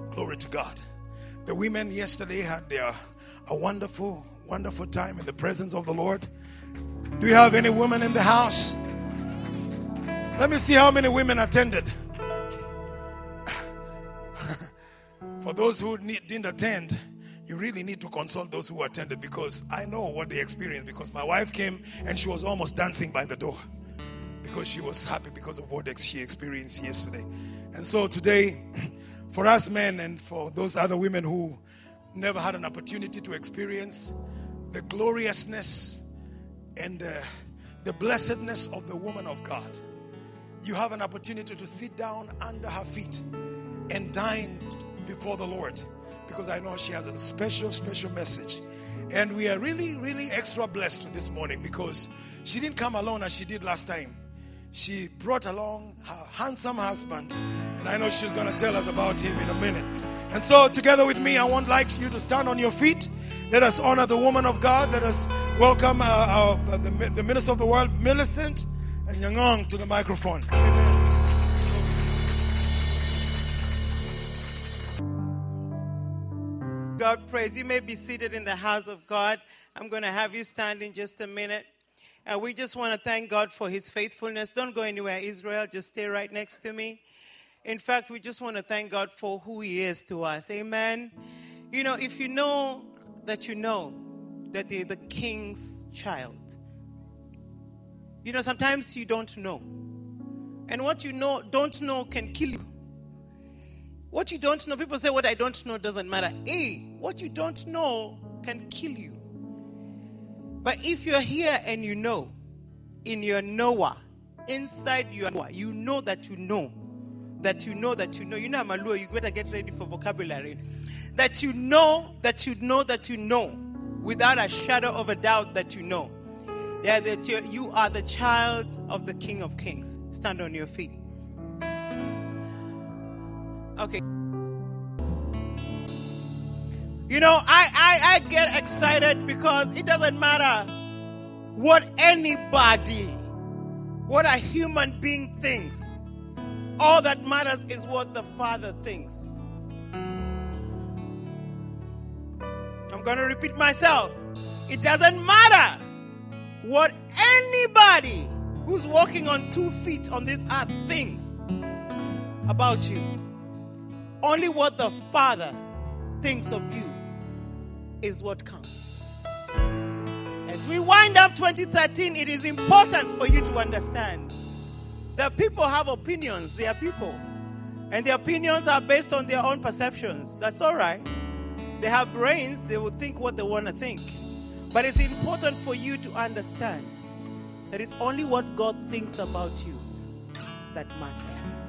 Glory to God. The women yesterday had a wonderful, wonderful time in the presence of the Lord. Do you have any women in the house? Let me see how many women attended. For those who didn't attend, you really need to consult those who attended, because I know what they experienced, because my wife came and she was almost dancing by the door because she was happy because of what she experienced yesterday. And so today, for us men and for those other women who never had an opportunity to experience the gloriousness and the blessedness of the woman of God, you have an opportunity to sit down under her feet and dine before the Lord, because I know she has a special, special message. And we are really, really extra blessed this morning, because she didn't come alone as she did last time. She brought along her handsome husband, and I know she's going to tell us about him in a minute. And so together with me, I would like you to stand on your feet. Let us honor the woman of God. Let us welcome the Minister of the World, Millicent and Nyangong, to the microphone. Amen. God praise. You may be seated in the house of God. I'm going to have you stand in just a minute. And we just want to thank God for his faithfulness. Don't go anywhere, Israel. Just stay right next to me. In fact, we just want to thank God for who he is to us. Amen. You know, if you know that you're the king's child, you know, sometimes you don't know. And what you don't know can kill you. What you don't know, people say what I don't know doesn't matter. What you don't know can kill you. But if you're here and you know, in your knower, inside your knower, you know that you know, that you know that you know. You know, Malua, you better get ready for vocabulary. That you know, that you know, that you know, without a shadow of a doubt that you know. Yeah, that you are the child of the King of Kings. Stand on your feet. Okay. You know, I get excited because it doesn't matter what anybody, what a human being thinks. All that matters is what the Father thinks. I'm going to repeat myself. It doesn't matter what anybody who's walking on 2 feet on this earth thinks about you. Only what the Father thinks of you is what counts. As we wind up 2013, it is important for you to understand that people have opinions. They are people. And their opinions are based on their own perceptions. That's all right. They have brains. They will think what they want to think. But it's important for you to understand that it's only what God thinks about you that matters.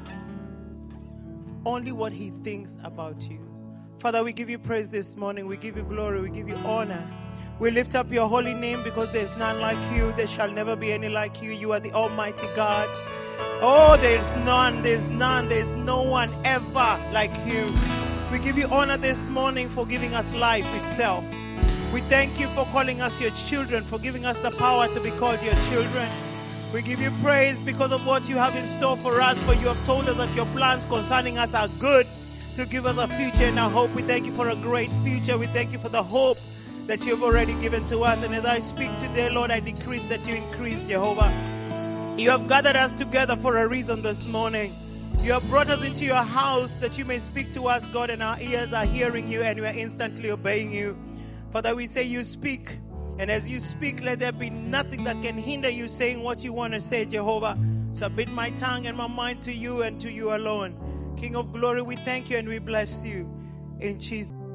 Only what he thinks about you. Father, we give you praise this morning. We give you glory. We give you honor. We lift up your holy name because there's none like you. There shall never be any like you. You are the Almighty God. Oh, there's none. There's none. There's no one ever like you. We give you honor this morning for giving us life itself. We thank you for calling us your children, for giving us the power to be called your children. We give you praise because of what you have in store for us, for you have told us that your plans concerning us are good, to give us a future and a hope. We thank you for a great future. We thank you for the hope that you have already given to us. And as I speak today, Lord, I decrease that you increase, Jehovah. You have gathered us together for a reason this morning. You have brought us into your house that you may speak to us, God, and our ears are hearing you and we are instantly obeying you. Father, we say you speak. And as you speak, let there be nothing that can hinder you saying what you want to say, Jehovah. Submit my tongue and my mind to you and to you alone. King of glory, we thank you and we bless you. In Jesus' name.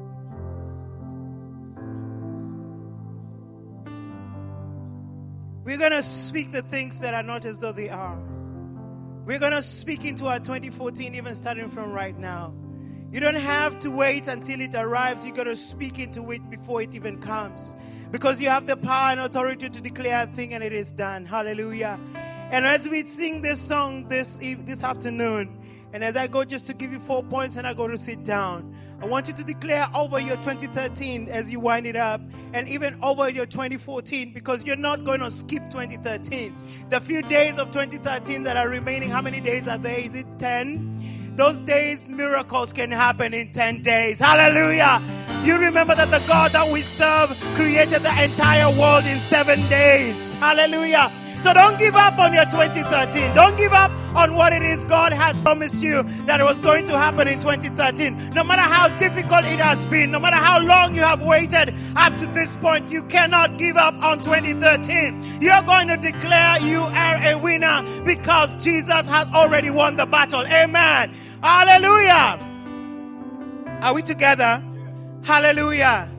We're going to speak the things that are not as though they are. We're going to speak into our 2014, even starting from right now. You don't have to wait until it arrives. You got to speak into it before it even comes. Because you have the power and authority to declare a thing and it is done. Hallelujah. And as we sing this song this afternoon, and as I go just to give you 4 points and I go to sit down, I want you to declare over your 2013 as you wind it up, and even over your 2014, because you're not going to skip 2013. The few days of 2013 that are remaining, how many days are there? Is it 10? those days, miracles can happen in 10 days. Hallelujah. You remember that the God that we serve created the entire world in 7 days. Hallelujah. So don't give up on your 2013. Don't give up on what it is God has promised you that it was going to happen in 2013. No matter how difficult it has been, no matter how long you have waited up to this point, you cannot give up on 2013. You're going to declare you are a winner because Jesus has already won the battle. Amen. Hallelujah. Are we together? Hallelujah.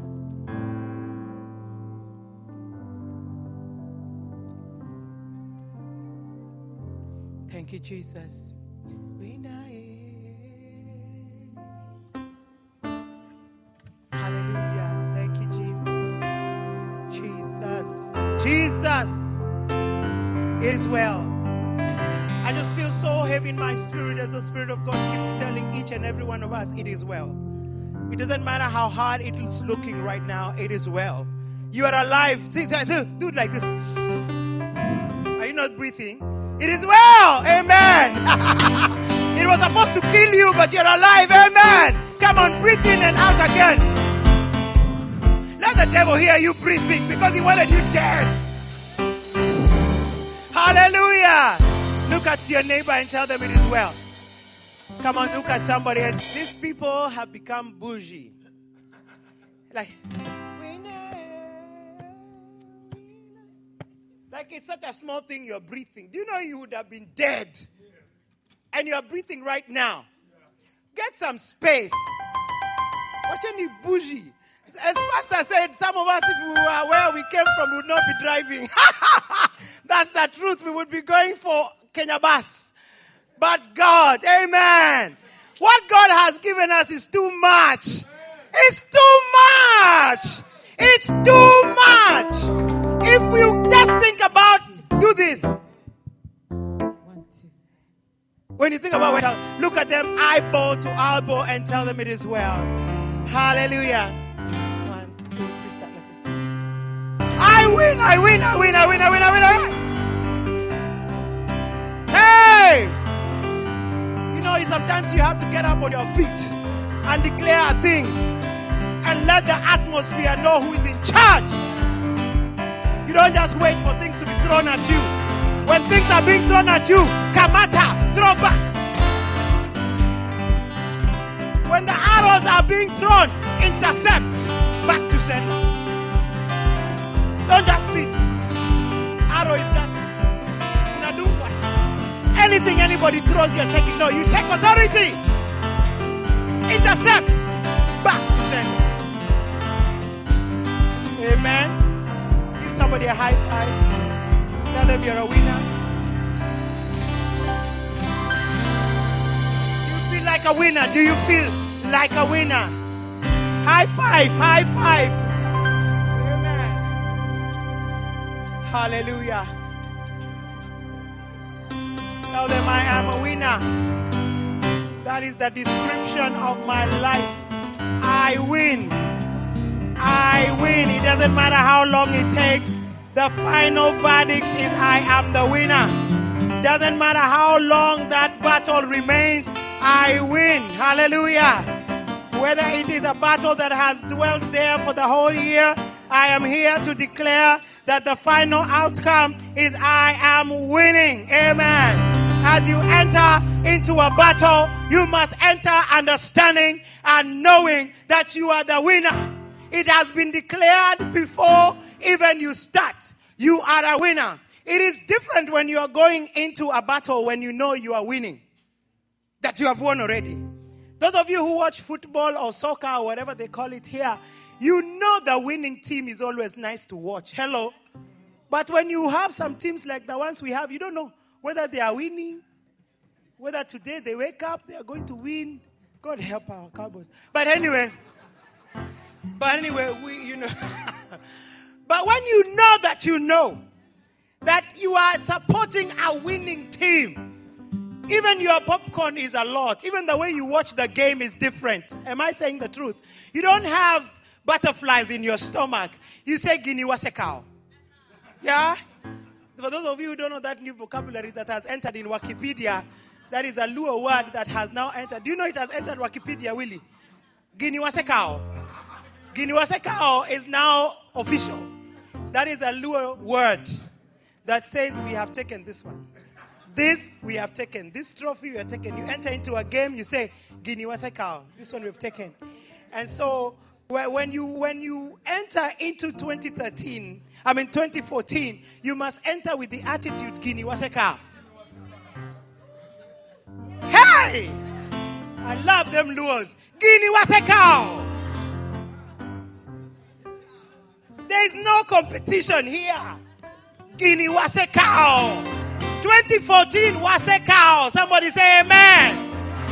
Thank you, Jesus. Hallelujah. Thank you, Jesus. Jesus. It is well. I just feel so heavy in my spirit as the Spirit of God keeps telling each and every one of us, it is well. It doesn't matter how hard it is looking right now, it is well. You are alive. Do it like this. Are you not breathing? It is well. Amen. It was supposed to kill you, but you're alive. Amen. Come on, breathe in and out again. Let the devil hear you breathing because he wanted you dead. Hallelujah. Look at your neighbor and tell them it is well. Come on, look at somebody. And these people have become bougie. Like it's such a small thing you're breathing. Do you know you would have been dead? Yes. And you're breathing right now. Yeah. Get some space. Watch any bougie. As Pastor said, some of us, if we were where we came from, we would not be driving. That's the truth. We would be going for Kenya bus. But God, amen. What God has given us is too much. It's too much. It's too much. If you just think about, do this. 1, 2. When you think about what, look at them eyeball to eyeball and tell them it is well. Hallelujah. 1, 2, 3, start. Listen. I win. Hey! You know, sometimes you have to get up on your feet and declare a thing and let the atmosphere know who is in charge. You don't just wait for things to be thrown at you. When things are being thrown at you, kamata, throw back. When the arrows are being thrown, intercept, back to sender. Don't just sit. Arrow is just unadumba. Anything anybody throws, you're taking. No, you take authority. Intercept, back to sender. Amen. Somebody a high five. Tell them you're a winner. You feel like a winner. Do you feel like a winner? High five. High five. Amen. Hallelujah. Tell them I am a winner. That is the description of my life. I win. I win. It doesn't matter how long it takes. The final verdict is I am the winner. Doesn't matter how long that battle remains. I win. Hallelujah. Whether it is a battle that has dwelt there for the whole year, I am here to declare that the final outcome is I am winning. Amen. As you enter into a battle, you must enter understanding and knowing that you are the winner. It has been declared before even you start. You are a winner. It is different when you are going into a battle when you know you are winning. That you have won already. Those of you who watch football or soccer or whatever they call it here, you know the winning team is always nice to watch. Hello? But when you have some teams like the ones we have, you don't know whether they are winning, whether today they wake up, they are going to win. God help our Cowboys. But anyway, you know. But when you know that you are supporting a winning team, even your popcorn is a lot. Even the way you watch the game is different. Am I saying the truth? You don't have butterflies in your stomach. You say Guinea was a cow. Yeah? For those of you who don't know that new vocabulary that has entered in Wikipedia, That is a Luo word that has now entered. Do you know it has entered Wikipedia, Willie? Giniwasekao. Giniwasekao is now official. That is a Luo word that says we have taken this one. This we have taken. This trophy we have taken. You enter into a game, you say, Giniwasekao. This one we have taken. And so when you enter into 2014, you must enter with the attitude, Giniwasekao. Hey! I love them Luos. Giniwasekao. There is no competition here. Giniwasekao. 2014 Wasekao. Somebody say amen.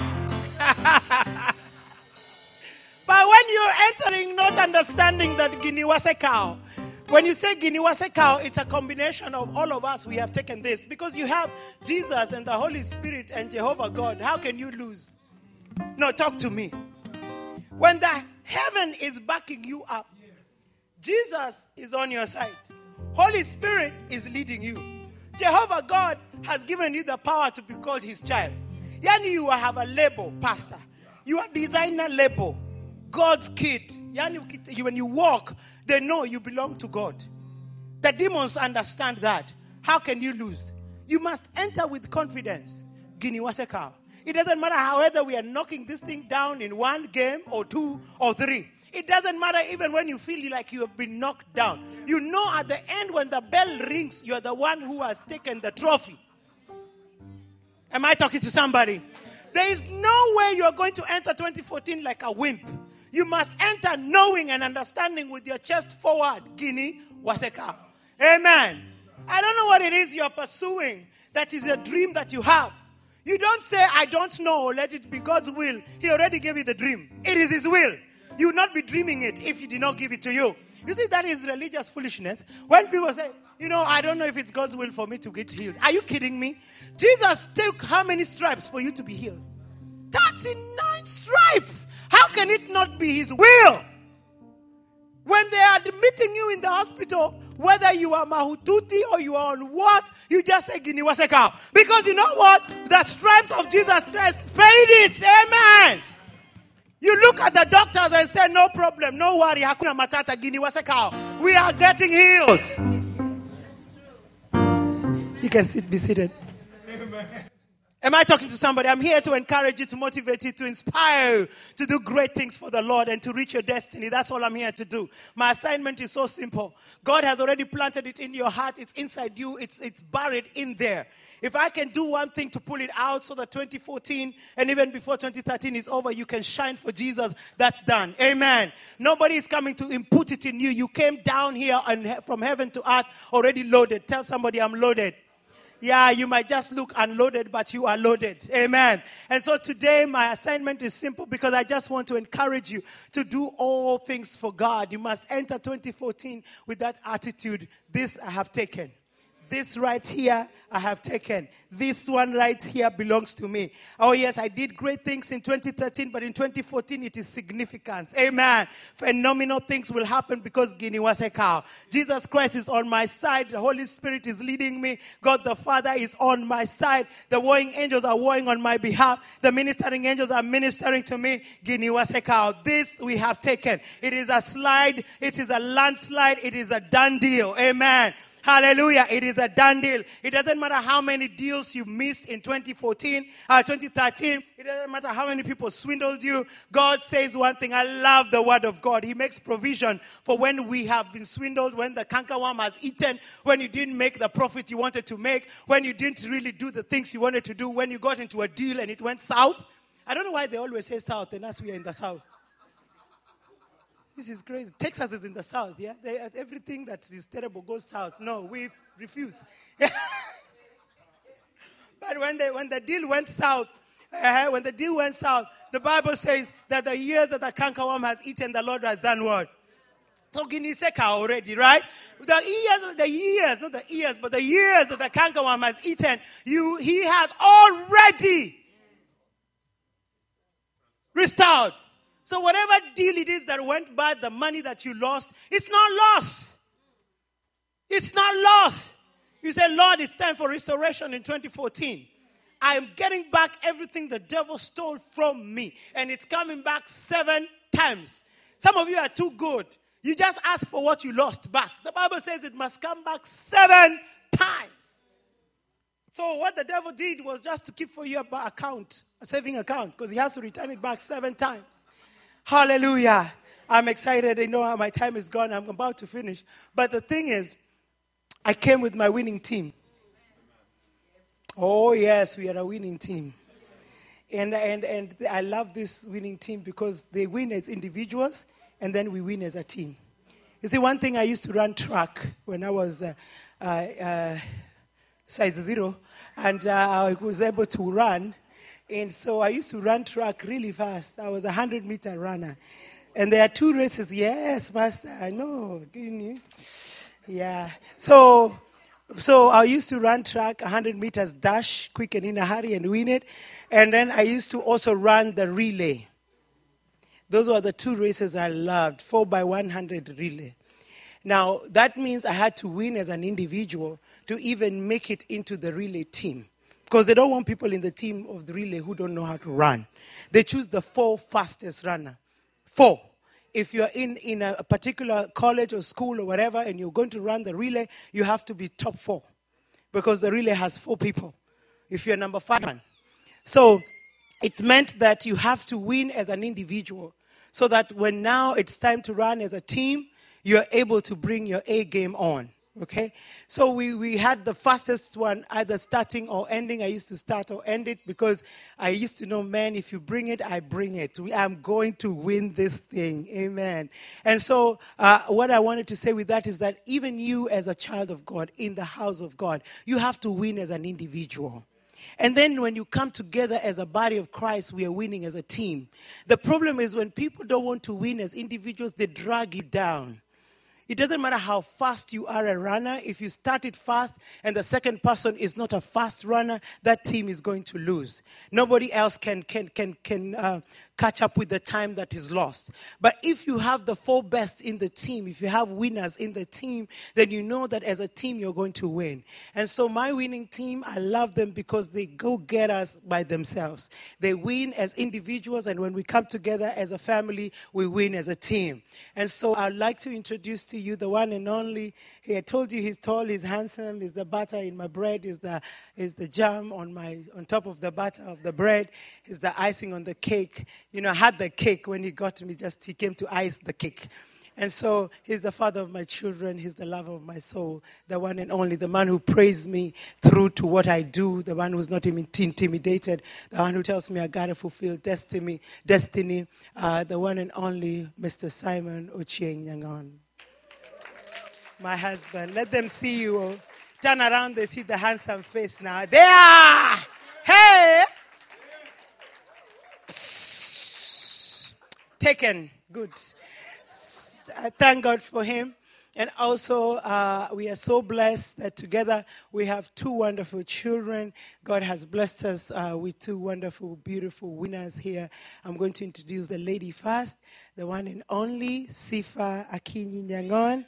But when you're entering not understanding that Giniwasekao, when you say Giniwasekao, it's a combination of all of us. We have taken this. Because you have Jesus and the Holy Spirit and Jehovah God. How can you lose? No, talk to me. When the heaven is backing you up, Jesus is on your side. Holy Spirit is leading you. Jehovah God has given you the power to be called his child. Yani, you have a label, pastor. You are designer label. God's kid. Yani, when you walk, they know you belong to God. The demons understand that. How can you lose? You must enter with confidence. Giniwasekao. It doesn't matter whether we are knocking this thing down in one game or two or three. It doesn't matter even when you feel like you have been knocked down. You know at the end when the bell rings, you're the one who has taken the trophy. Am I talking to somebody? There is no way you are going to enter 2014 like a wimp. You must enter knowing and understanding with your chest forward. Giniwasekao. Amen. I don't know what it is you are pursuing. That is a dream that you have. You don't say, I don't know, let it be God's will. He already gave you the dream. It is his will. You will not be dreaming it if he did not give it to you. You see, that is religious foolishness. When people say, I don't know if it's God's will for me to get healed. Are you kidding me? Jesus took how many stripes for you to be healed? 39 stripes. How can it not be his will? When they are admitting you in the hospital, whether you are mahututi or you are on what, you just say Giniwasekao. Because you know what? The stripes of Jesus Christ paid it. Amen. You look at the doctors and say, no problem, no worry, hakuna matata, Giniwasekao. We are getting healed. You can be seated. Amen. Am I talking to somebody? I'm here to encourage you, to motivate you, to inspire you to do great things for the Lord and to reach your destiny. That's all I'm here to do. My assignment is so simple. God has already planted it in your heart. It's inside you. It's buried in there. If I can do one thing to pull it out so that 2014 and even before 2013 is over, you can shine for Jesus, that's done. Amen. Nobody is coming to input it in you. You came down here and from heaven to earth already loaded. Tell somebody, I'm loaded. Yeah, you might just look unloaded, but you are loaded. Amen. And so today my assignment is simple because I just want to encourage you to do all things for God. You must enter 2014 with that attitude. This I have taken. This right here, I have taken. This one right here belongs to me. Oh yes, I did great things in 2013, but in 2014, it is significance. Amen. Phenomenal things will happen because Giniwasekao. Jesus Christ is on my side. The Holy Spirit is leading me. God the Father is on my side. The warring angels are warring on my behalf. The ministering angels are ministering to me. Giniwasekao. This we have taken. It is a slide. It is a landslide. It is a done deal. Amen. Hallelujah. It is a done deal. It doesn't matter how many deals you missed in 2013. It doesn't matter how many people swindled you. God says one thing. I love the word of God. He makes provision for when we have been swindled, when the cankerworm has eaten, when you didn't make the profit you wanted to make, when you didn't really do the things you wanted to do, when you got into a deal and it went south. I don't know why they always say south and us we are in the south. This is crazy. Texas is in the south, yeah? Everything that is terrible goes south. No, we refuse. But when the deal went south, the Bible says that the years that the cankerworm has eaten, the Lord has done what? So Giniseka already, right? The years that the cankerworm has eaten, he has already restored. So whatever deal it is that went bad, the money that you lost, it's not lost. It's not lost. You say, Lord, it's time for restoration in 2014. I'm getting back everything the devil stole from me. And it's coming back 7 times. Some of you are too good. You just ask for what you lost back. The Bible says it must come back 7 times. So what the devil did was just to keep for you a saving account, because he has to return it back 7 times. Hallelujah. I'm excited. I know my time is gone. I'm about to finish. But the thing is, I came with my winning team. Oh, yes, we are a winning team. And I love this winning team because they win as individuals and then we win as a team. You see, one thing, I used to run track when I was size 0, and I was able to run. And so I used to run track really fast. I was a 100-meter runner. And there are 2 races. Yes, Pastor, I know. Didn't you? Yeah. So I used to run track, 100 meters dash, quick and in a hurry, and win it. And then I used to also run the relay. Those were the 2 races I loved, 4x100 relay. Now, that means I had to win as an individual to even make it into the relay team. Because they don't want people in the team of the relay who don't know how to run. They choose the 4 fastest runner. 4. If you're in a particular college or school or whatever and you're going to run the relay, you have to be top 4. Because the relay has 4 people. If you're number 5. So it meant that you have to win as an individual. So that when now it's time to run as a team, you're able to bring your A game on. Okay? So we had the fastest one either starting or ending. I used to start or end it because I used to know, man, if you bring it, I bring it. I'm going to win this thing. Amen. And so what I wanted to say with that is that even you as a child of God in the house of God, you have to win as an individual. And then when you come together as a body of Christ, we are winning as a team. The problem is when people don't want to win as individuals, they drag you down. It doesn't matter how fast you are a runner. If you start it fast and the second person is not a fast runner, that team is going to lose. Nobody else can catch up with the time that is lost. But if you have the 4 best in the team, if you have winners in the team, then you know that as a team you're going to win. And so my winning team, I love them because they go get us by themselves. They win as individuals, and when we come together as a family, we win as a team. And so I'd like to introduce to you the one and only. I told you he's tall, he's handsome, he's the butter in my bread, he's the jam on top of the butter of the bread, he's the icing on the cake. You know, I had the cake when he got to me, he came to ice the cake. And so he's the father of my children. He's the lover of my soul, the one and only, the man who prays me through to what I do, the one who's not intimidated, the one who tells me I got to fulfill destiny, the one and only Mr. Simon Ochieng Nyangon. My husband. Let them see you. Turn around, they see the handsome face now. There! Hey! Taken. Good. I thank God for him. And also, we are so blessed that together we have 2 wonderful children. God has blessed us with 2 wonderful, beautiful winners here. I'm going to introduce the lady first, the one and only Sifa Akinyi Nyangon.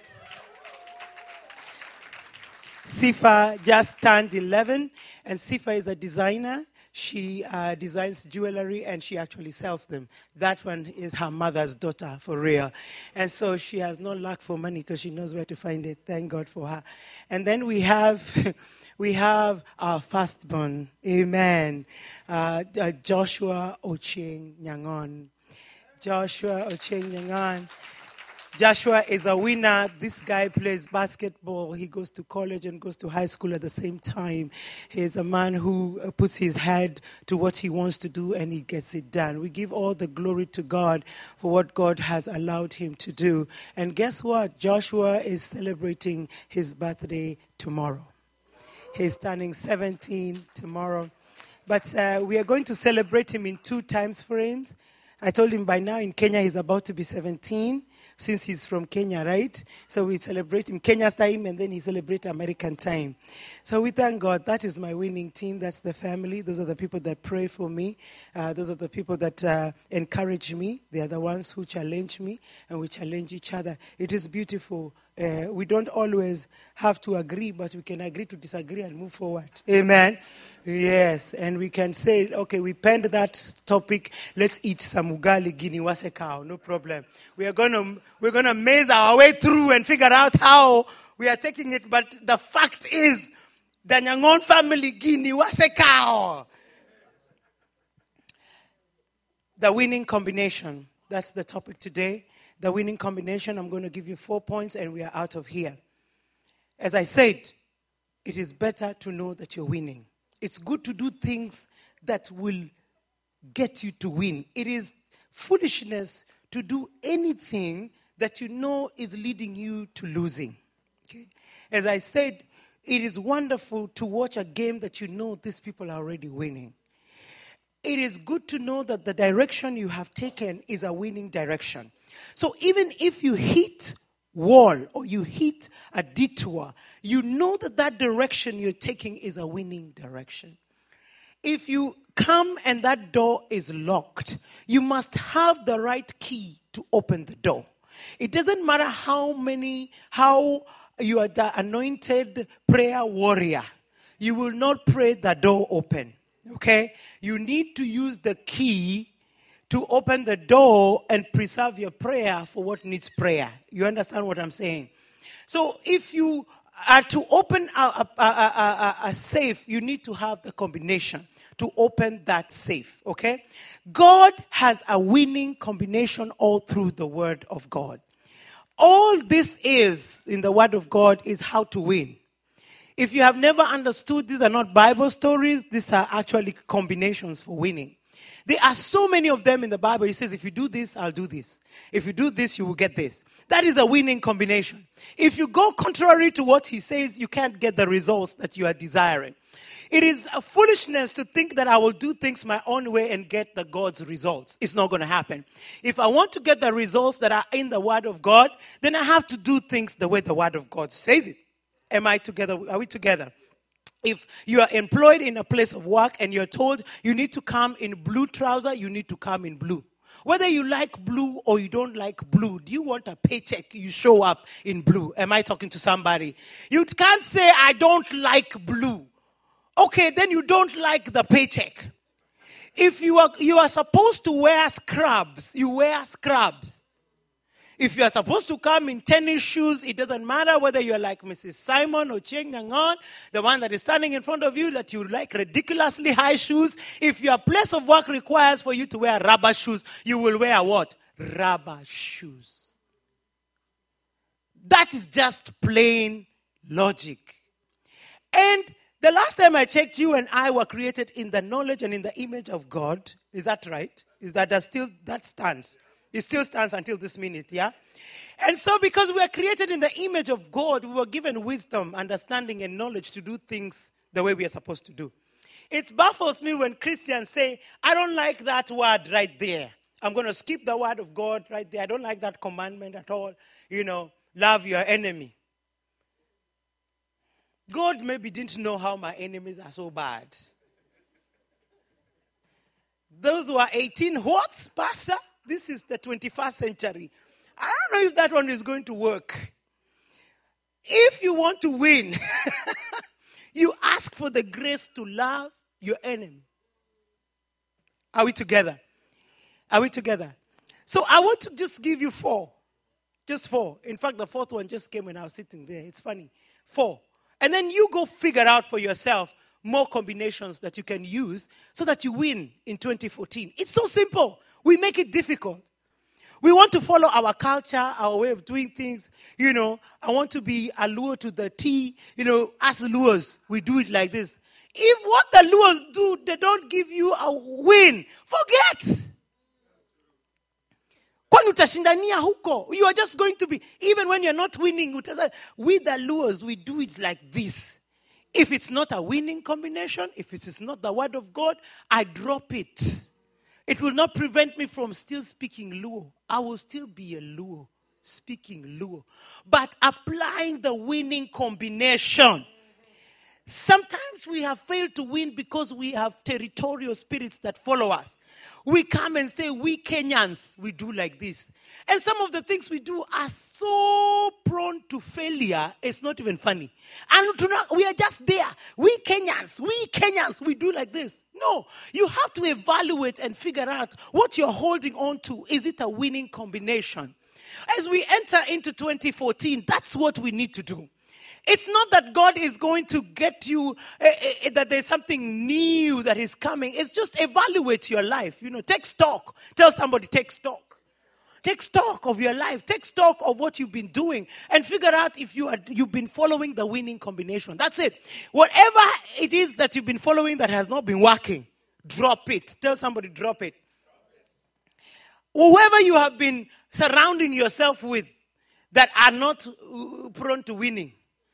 Sifa just turned 11, and Sifa is a designer. She designs jewelry, and she actually sells them. That one is her mother's daughter, for real. And so she has no lack for money because she knows where to find it. Thank God for her. And then we have our firstborn, amen, Joshua Ochieng Nyangon. Joshua Ochieng Nyangon. Joshua is a winner. This guy plays basketball. He goes to college and goes to high school at the same time. He's a man who puts his head to what he wants to do, and he gets it done. We give all the glory to God for what God has allowed him to do. And guess what? Joshua is celebrating his birthday tomorrow. He's turning 17 tomorrow. But we are going to celebrate him in 2 time frames. I told him by now in Kenya he's about to be 17. since he's from Kenya, right? So we celebrate him Kenya's time, and then he celebrates American time. So we thank God. That is my winning team. That's the family. Those are the people that pray for me. Those are the people that encourage me. They are the ones who challenge me, and we challenge each other. It is beautiful. We don't always have to agree, but we can agree to disagree and move forward. Amen. Yes, and we can say, okay, we penned that topic. Let's eat some ugali guinea wasekao. No problem. We're gonna maze our way through and figure out how we are taking it. But the fact is, the Nyangon family guinea wasekao. The winning combination. That's the topic today. The winning combination. I'm going to give you 4 points and we are out of here. As I said, it is better to know that you're winning. It's good to do things that will get you to win. It is foolishness to do anything that you know is leading you to losing. Okay? As I said, it is wonderful to watch a game that you know these people are already winning. It is good to know that the direction you have taken is a winning direction. So even if you hit wall or you hit a detour, you know that that direction you're taking is a winning direction. If you come and that door is locked, you must have the right key to open the door. It doesn't matter how you are the anointed prayer warrior. You will not pray the door open. Okay? You need to use the key to open the door and preserve your prayer for what needs prayer. You understand what I'm saying? So if you are to open a safe, you need to have the combination to open that safe. Okay? God has a winning combination all through the Word of God. All this is, in the Word of God, is how to win. If you have never understood, these are not Bible stories. These are actually combinations for winning. There are so many of them in the Bible. It says, if you do this, I'll do this. If you do this, you will get this. That is a winning combination. If you go contrary to what he says, you can't get the results that you are desiring. It is a foolishness to think that I will do things my own way and get the God's results. It's not going to happen. If I want to get the results that are in the Word of God, then I have to do things the way the Word of God says it. Am I together? Are we together? If you are employed in a place of work and you're told you need to come in blue trouser, you need to come in blue. Whether you like blue or you don't like blue, do you want a paycheck? You show up in blue. Am I talking to somebody? You can't say, I don't like blue. Okay, then you don't like the paycheck. If you are supposed to wear scrubs, you wear scrubs. If you are supposed to come in tennis shoes, it doesn't matter whether you're like Mrs. Simon or Cheng Nyangon, the one that is standing in front of you, that you like ridiculously high shoes. If your place of work requires for you to wear rubber shoes, you will wear what? Rubber shoes. That is just plain logic. And the last time I checked, you and I were created in the knowledge and in the image of God. Is that right? That stands? It still stands until this minute, yeah? And so because we are created in the image of God, we were given wisdom, understanding, and knowledge to do things the way we are supposed to do. It baffles me when Christians say, I don't like that word right there. I'm going to skip the word of God right there. I don't like that commandment at all. Love your enemy. God maybe didn't know how my enemies are so bad. Those who are 18, what, Pastor? This is the 21st century. I don't know if that one is going to work. If you want to win, you ask for the grace to love your enemy. Are we together? Are we together? So I want to just give you 4. Just 4. In fact, the 4th one just came when I was sitting there. It's funny. 4. And then you go figure out for yourself more combinations that you can use so that you win in 2014. It's so simple. We make it difficult. We want to follow our culture, our way of doing things. I want to be a Luo to the T. As Luos, we do it like this. If what the Luos do, they don't give you a win, forget. Kwani utashindania huko? You are just going to be, even when you're not winning, we the Luos, we do it like this. If it's not a winning combination, if it is not the Word of God, I drop it. It will not prevent me from still speaking Luo. I will still be a Luo speaking Luo, but applying the winning combination. Sometimes we have failed to win because we have territorial spirits that follow us. We come and say, we Kenyans, we do like this. And some of the things we do are so prone to failure, it's not even funny. And we are just there. We Kenyans, we do like this. No, you have to evaluate and figure out what you're holding on to. Is it a winning combination? As we enter into 2014, that's what we need to do. It's not that God is going to get you, that there's something new that is coming. It's just evaluate your life. Take stock. Tell somebody, take stock. Take stock of your life. Take stock of what you've been doing. And figure out if you've been following the winning combination. That's it. Whatever it is that you've been following that has not been working, drop it. Tell somebody, drop it. Whoever you have been surrounding yourself with that are not prone to winning.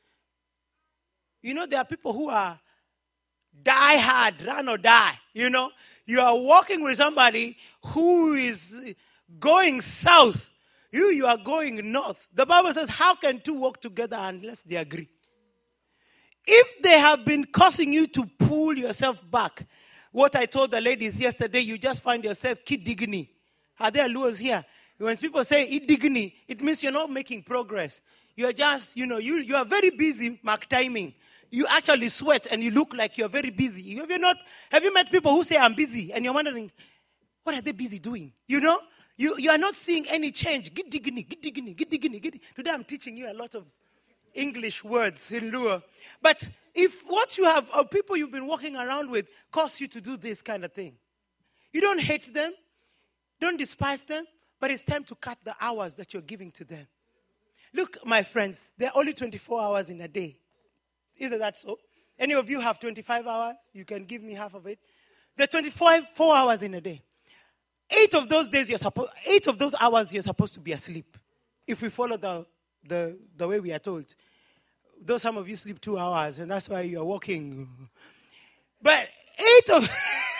There are people who are die hard, run or die. You are walking with somebody who is going south. You are going north. The Bible says, how can two walk together unless they agree? If they have been causing you to pull yourself back, what I told the ladies yesterday, you just find yourself kidigni. Are there Luos here? When people say idigni, it means you're not making progress. You are just, you are very busy, mark timing. You actually sweat and you look like you're very busy. Have you met people who say, I'm busy? And you're wondering, what are they busy doing? You are not seeing any change. Today I'm teaching you a lot of English words in Luo. But if what you have, or people you've been walking around with, cause you to do this kind of thing, you don't hate them, don't despise them, but it's time to cut the hours that you're giving to them. Look, my friends, there are only 24 hours in a day. Isn't that so? Any of you have 25 hours? You can give me half of it. There are 4 hours in a day. 8 of those hours you're supposed to be asleep. If we follow the way we are told. Though some of you sleep 2 hours, and that's why you're walking. But 8 of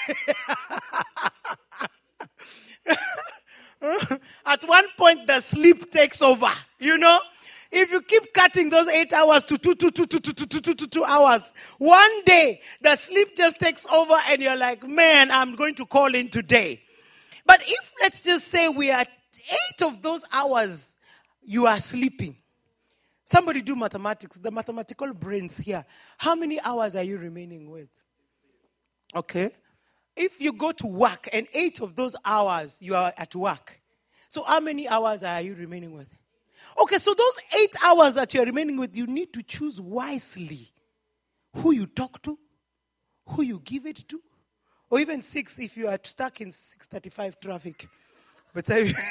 at one point the sleep takes over, If you keep cutting those 8 hours to 2 hours, one day the sleep just takes over and you're like, man, I'm going to call in today. But if, let's just say we are 8 of those hours, you are sleeping. Somebody do mathematics, the mathematical brains here. How many hours are you remaining with? Okay. If you go to work and 8 of those hours you are at work, so how many hours are you remaining with? Okay, so those 8 hours that you're remaining with, you need to choose wisely who you talk to, who you give it to, or even 6 if you are stuck in 6:35 traffic. But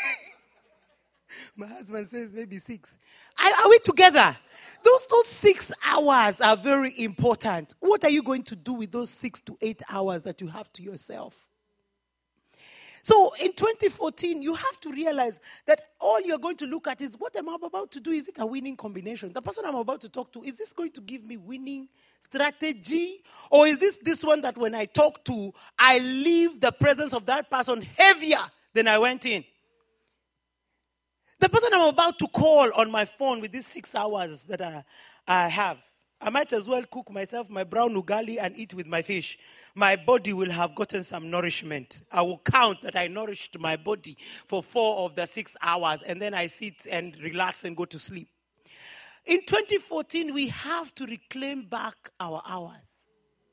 my husband says maybe 6. Are we together? Those 6 hours are very important. What are you going to do with those 6 to 8 hours that you have to yourself? So in 2014, you have to realize that all you're going to look at is what I'm about to do. Is it a winning combination? The person I'm about to talk to, is this going to give me winning strategy? Or is this one that when I talk to, I leave the presence of that person heavier than I went in? The person I'm about to call on my phone with these 6 hours that I have, I might as well cook myself my brown ugali and eat with my fish. My body will have gotten some nourishment. I will count that I nourished my body for 4 of the 6 hours, and then I sit and relax and go to sleep. In 2014, we have to reclaim back our hours.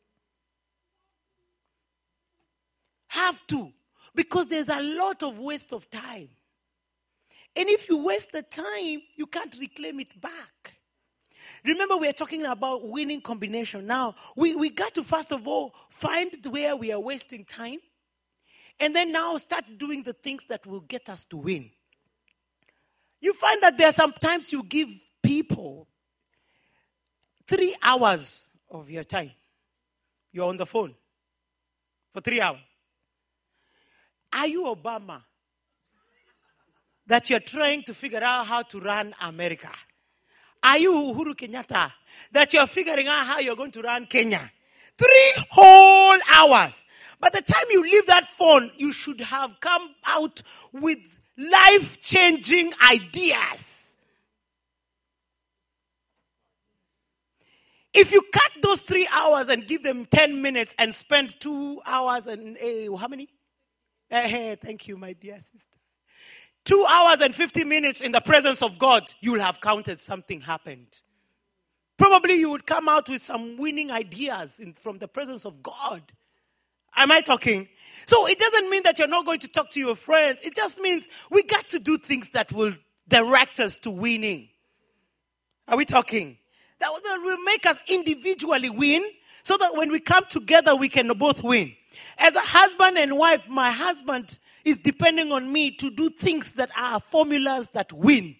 Have to. Because there's a lot of waste of time. And if you waste the time, you can't reclaim it back. Remember, we are talking about winning combination. Now, we got to, first of all, find where we are wasting time. And then now start doing the things that will get us to win. You find that there are some times you give people 3 hours of your time. You're on the phone for 3 hours. Are you Obama that you're trying to figure out how to run America? Are you Uhuru Kenyatta that you're figuring out how you're going to run Kenya? 3 whole hours. By the time you leave that phone, you should have come out with life-changing ideas. If you cut those 3 hours and give them 10 minutes and spend 2 hours and how many? Thank you, my dear sister. 2 hours and 50 minutes in the presence of God, you will have counted something happened. Probably you would come out with some winning ideas from the presence of God. Am I talking? So it doesn't mean that you're not going to talk to your friends. It just means we got to do things that will direct us to winning. Are we talking? That will make us individually win, so that when we come together, we can both win. As a husband and wife, my husband is depending on me to do things that are formulas that win.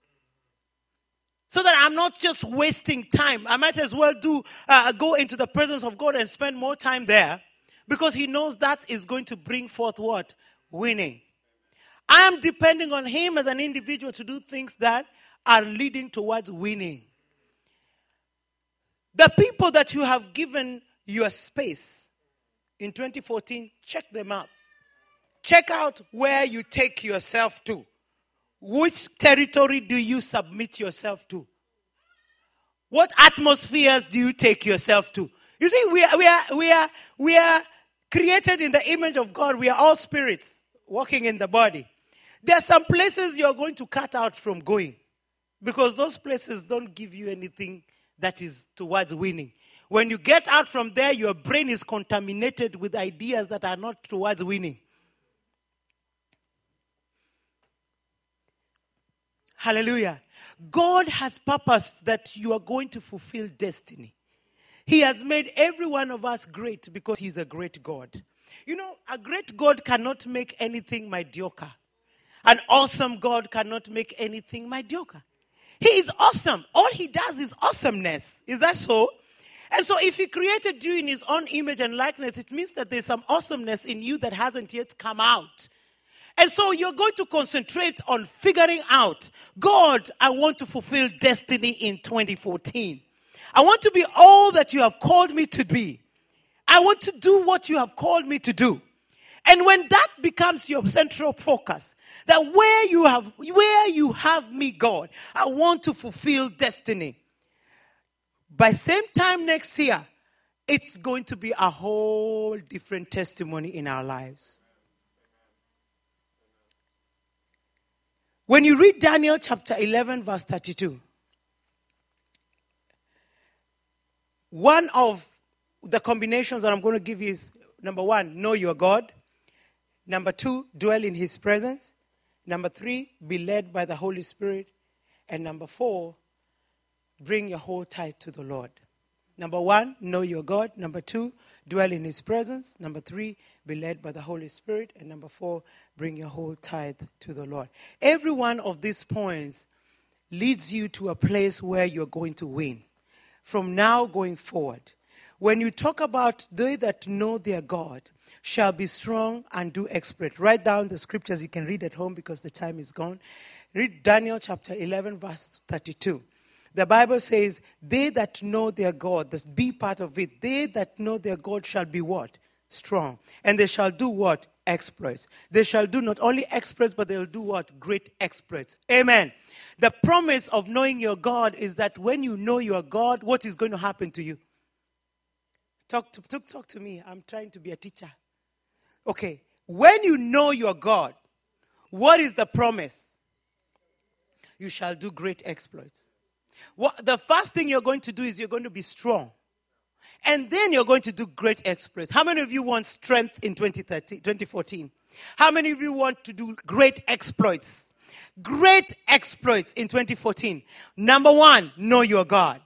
So that I'm not just wasting time. I might as well go into the presence of God and spend more time there, because he knows that is going to bring forth what? Winning. I am depending on him as an individual to do things that are leading towards winning. The people that you have given your space in 2014, check them out. Check out where you take yourself to. Which territory do you submit yourself to? What atmospheres do you take yourself to? You see, we are created in the image of God. We are all spirits walking in the body. There are some places you're going to cut out from going, because those places don't give you anything that is towards winning. When you get out from there, your brain is contaminated with ideas that are not towards winning. Hallelujah. God has purposed that you are going to fulfill destiny. He has made every one of us great because he's a great God. You know, a great God cannot make anything mediocre. An awesome God cannot make anything mediocre. He is awesome. All he does is awesomeness. Is that so? And so if he created you in his own image and likeness, it means that there's some awesomeness in you that hasn't yet come out. And so you're going to concentrate on figuring out, God, I want to fulfill destiny in 2014. I want to be all that you have called me to be. I want to do what you have called me to do. And when that becomes your central focus, that where you have me, God, I want to fulfill destiny. By same time next year, it's going to be a whole different testimony in our lives. When you read Daniel chapter 11, verse 32, one of the combinations that I'm going to give you is, number 1, know your God. Number 2, dwell in his presence. Number 3, be led by the Holy Spirit. And number 4, bring your whole tithe to the Lord. Number 1, know your God. Number 2, dwell in his presence. Number 3, be led by the Holy Spirit. And number 4, bring your whole tithe to the Lord. Every one of these points leads you to a place where you're going to win. From now going forward, when you talk about they that know their God shall be strong and do exploit. Write down the scriptures you can read at home because the time is gone. Read Daniel chapter 11, verse 32. The Bible says, they that know their God, this be part of it, they that know their God shall be what? Strong. And they shall do what? Exploits. They shall do not only exploits, but they'll do what? Great exploits. Amen. The promise of knowing your God is that when you know your God, what is going to happen to you? Talk to me. I'm trying to be a teacher. Okay. When you know your God, what is the promise? You shall do great exploits. The first thing you're going to do is you're going to be strong. And then you're going to do great exploits. How many of you want strength in 2014? How many of you want to do great exploits? Great exploits in 2014. Number 1, know your God.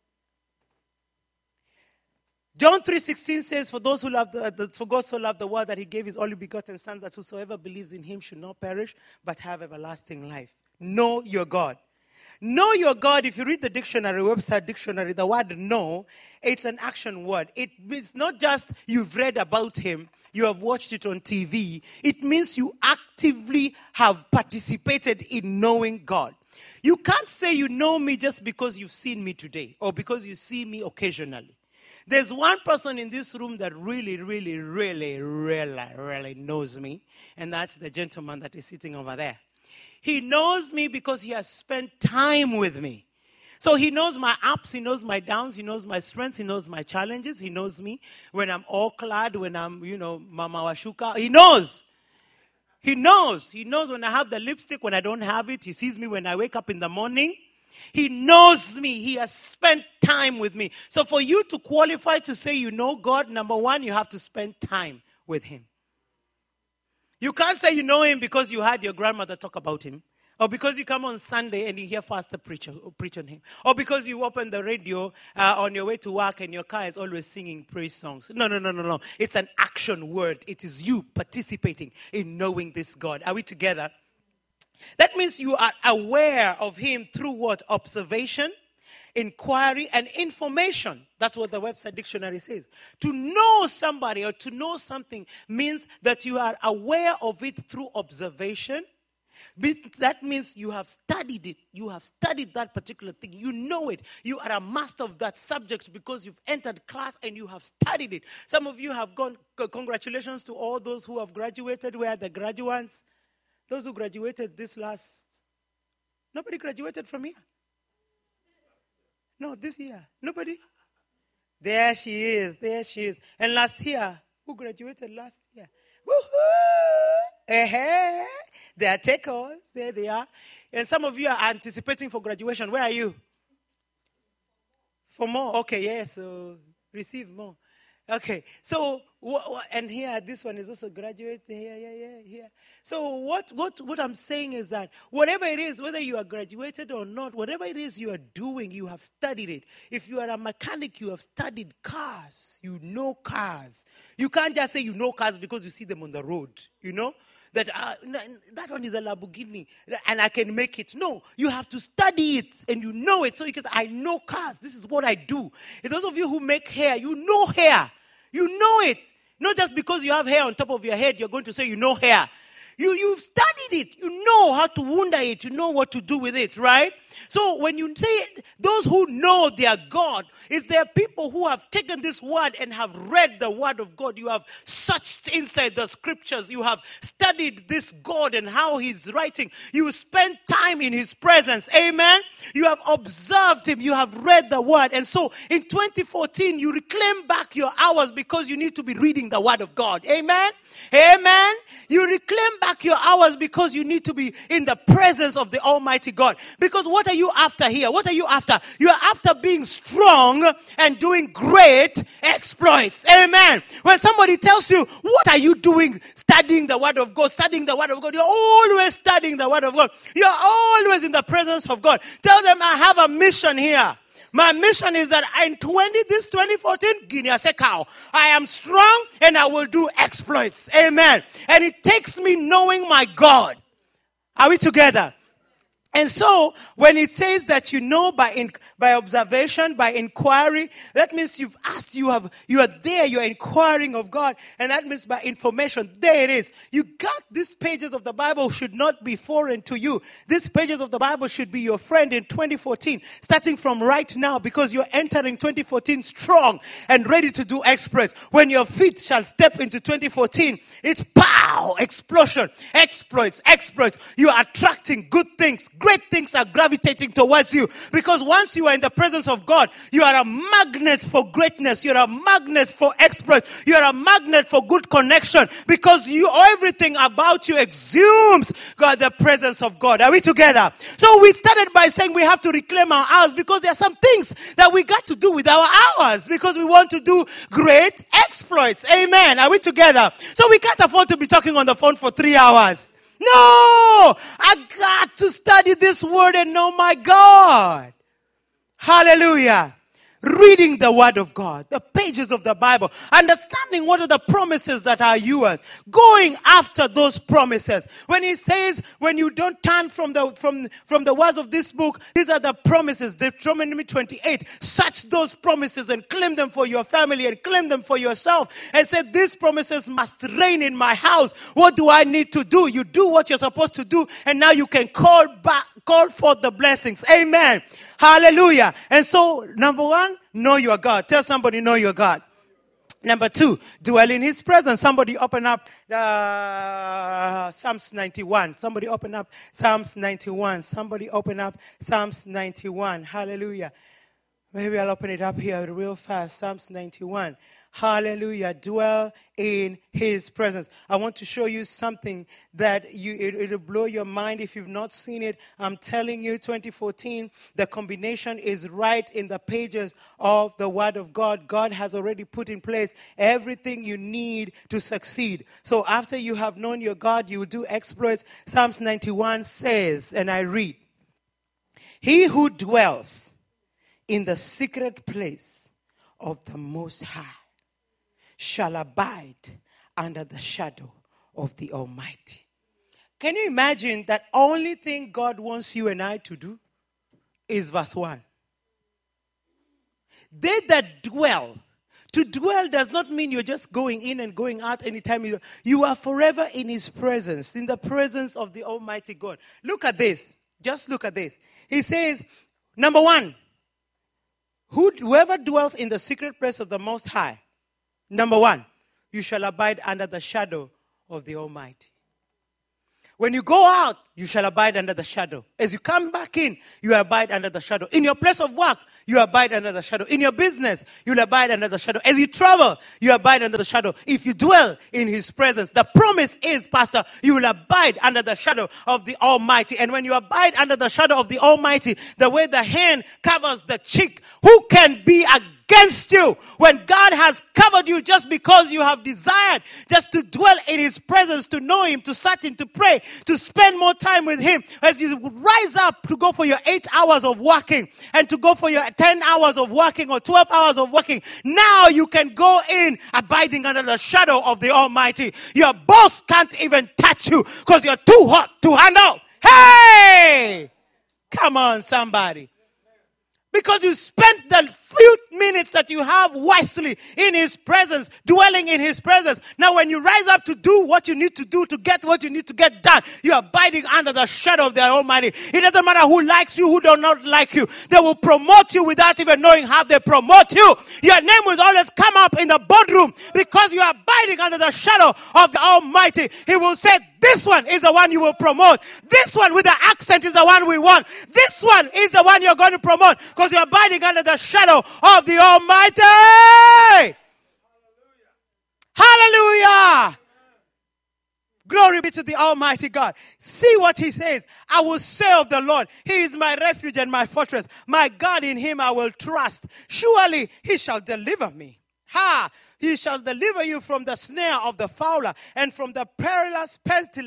John 3:16 says, for those who love for God so loved the world that he gave his only begotten Son, that whosoever believes in him should not perish, but have everlasting life. Know your God. Know your God, if you read the dictionary, website dictionary, the word know, it's an action word. It means not just you've read about him, you have watched it on TV. It means you actively have participated in knowing God. You can't say you know me just because you've seen me today or because you see me occasionally. There's one person in this room that really, really, really, really, really knows me, and that's the gentleman that is sitting over there. He knows me because he has spent time with me. So he knows my ups, he knows my downs, he knows my strengths, he knows my challenges. He knows me when I'm all clad, when I'm, Mama Washuka. He knows. He knows. He knows when I have the lipstick, when I don't have it. He sees me when I wake up in the morning. He knows me. He has spent time with me. So for you to qualify to say you know God, number one, you have to spend time with him. You can't say you know him because you heard your grandmother talk about him. Or because you come on Sunday and you hear pastor preach on him. Or because you open the radio on your way to work and your car is always singing praise songs. No. It's an action word. It is you participating in knowing this God. Are we together? That means you are aware of him through what? Observation, inquiry, and information. That's what the Webster Dictionary says. To know somebody or to know something means that you are aware of it through observation. That means you have studied it. You have studied that particular thing. You know it. You are a master of that subject because you've entered class and you have studied it. Some of you have gone, congratulations to all those who have graduated. Where are the graduates? Those who graduated nobody graduated from here. No, this year. Nobody. There she is. And last year, who graduated last year? Woohoo! They are takers. There they are. And some of you are anticipating for graduation. Where are you? For more? Okay, yes. So receive more. Okay. So, and here, this one is also graduate. Here. So what I'm saying is that whatever it is, whether you are graduated or not, whatever it is you are doing, you have studied it. If you are a mechanic, you have studied cars. You know cars. You can't just say you know cars because you see them on the road, That one is a Lamborghini and I can make it. No, you have to study it and you know it. So you can say, I know cars. This is what I do. And those of you who make hair, you know hair. You know it. Not just because you have hair on top of your head, you're going to say you know hair. You've studied it. You know how to wonder it. You know what to do with it, right? So when you say those who know their God, is there people who have taken this word and have read the word of God. You have searched inside the scriptures. You have studied this God and how he's writing. You spend time in his presence. Amen. You have observed him. You have read the word. And so in 2014, you reclaim back your hours because you need to be reading the word of God. Amen. Amen. You reclaim back your hours because you need to be in the presence of the Almighty God. Because what are you after here? What are you after? You are after being strong and doing great exploits. Amen. When somebody tells you, what are you doing? Studying the word of God. Studying the word of God. You're always studying the word of God. You're always in the presence of God. Tell them, I have a mission here. My mission is that in 2014, Guinea Sekao, I am strong and I will do exploits. Amen. And it takes me knowing my God. Are we together? And so, when it says that you know by observation, by inquiry, that means you've asked, you are there, you're inquiring of God, and that means by information. There it is. You got these pages of the Bible should not be foreign to you. These pages of the Bible should be your friend in 2014, starting from right now, because you're entering 2014 strong and ready to do exploits. When your feet shall step into 2014, it's pow, explosion, exploits. You are attracting good things. Great things are gravitating towards you because once you are in the presence of God, you are a magnet for greatness. You are a magnet for exploits. You are a magnet for good connection because everything about you exudes God, the presence of God. Are we together? So we started by saying we have to reclaim our hours because there are some things that we got to do with our hours because we want to do great exploits. Amen. Are we together? So we can't afford to be talking on the phone for 3 hours. No, I got to study this word and know my God. Hallelujah. Reading the word of God, the pages of the Bible, understanding what are the promises that are yours, going after those promises. When he says, when you don't turn from the words of this book, these are the promises. Deuteronomy 28, search those promises and claim them for your family and claim them for yourself. And said, these promises must reign in my house. What do I need to do? You do what you're supposed to do, and now you can call forth the blessings. Amen. Hallelujah. And so, number one, know your God. Tell somebody, know your God. Number two, dwell in his presence. Somebody open up Psalms 91. Somebody open up Psalms 91. Somebody open up Psalms 91. Hallelujah. Maybe I'll open it up here real fast. Psalms 91. Hallelujah. Dwell in his presence. I want to show you something that it'll blow your mind if you've not seen it. I'm telling you, 2014, the combination is right in the pages of the Word of God. God has already put in place everything you need to succeed. So after you have known your God, you will do exploits. Psalms 91 says, and I read, he who dwells in the secret place of the Most High shall abide under the shadow of the Almighty. Can you imagine that only thing God wants you and I to do is verse 1? They that dwell. To dwell does not mean you're just going in and going out anytime. You are forever in his presence, in the presence of the Almighty God. Look at this. Just look at this. He says, number one, whoever dwells in the secret place of the Most High, number one, you shall abide under the shadow of the Almighty. When you go out, you shall abide under the shadow. As you come back in, you abide under the shadow. In your place of work, you abide under the shadow. In your business, you'll abide under the shadow. As you travel, you abide under the shadow. If you dwell in his presence, the promise is, Pastor, you will abide under the shadow of the Almighty. And when you abide under the shadow of the Almighty, the way the hand covers the cheek, who can be against you when God has covered you just because you have desired just to dwell in his presence, to know him, to search him, to pray, to spend more time with him? As you rise up to go for your 8 hours of working and to go for your 10 hours of working or 12 hours of working, now you can go in abiding under the shadow of the Almighty. Your boss can't even touch you because you're too hot to handle. Hey! Come on, somebody. Because you spent the few minutes that you have wisely in his presence, dwelling in his presence. Now when you rise up to do what you need to do, to get what you need to get done, you're abiding under the shadow of the Almighty. It doesn't matter who likes you, who does not like you. They will promote you without even knowing how they promote you. Your name will always come up in the boardroom because you are abiding under the shadow of the Almighty. He will say, this one is the one you will promote. This one with the accent is the one we want. This one is the one you're going to promote because you're abiding under the shadow of the Almighty. Hallelujah. Glory be to the Almighty God. See what he says. I will say of the Lord, he is my refuge and my fortress. My God, in him I will trust. Surely he shall deliver me. He shall deliver you from the snare of the fowler and from the perilous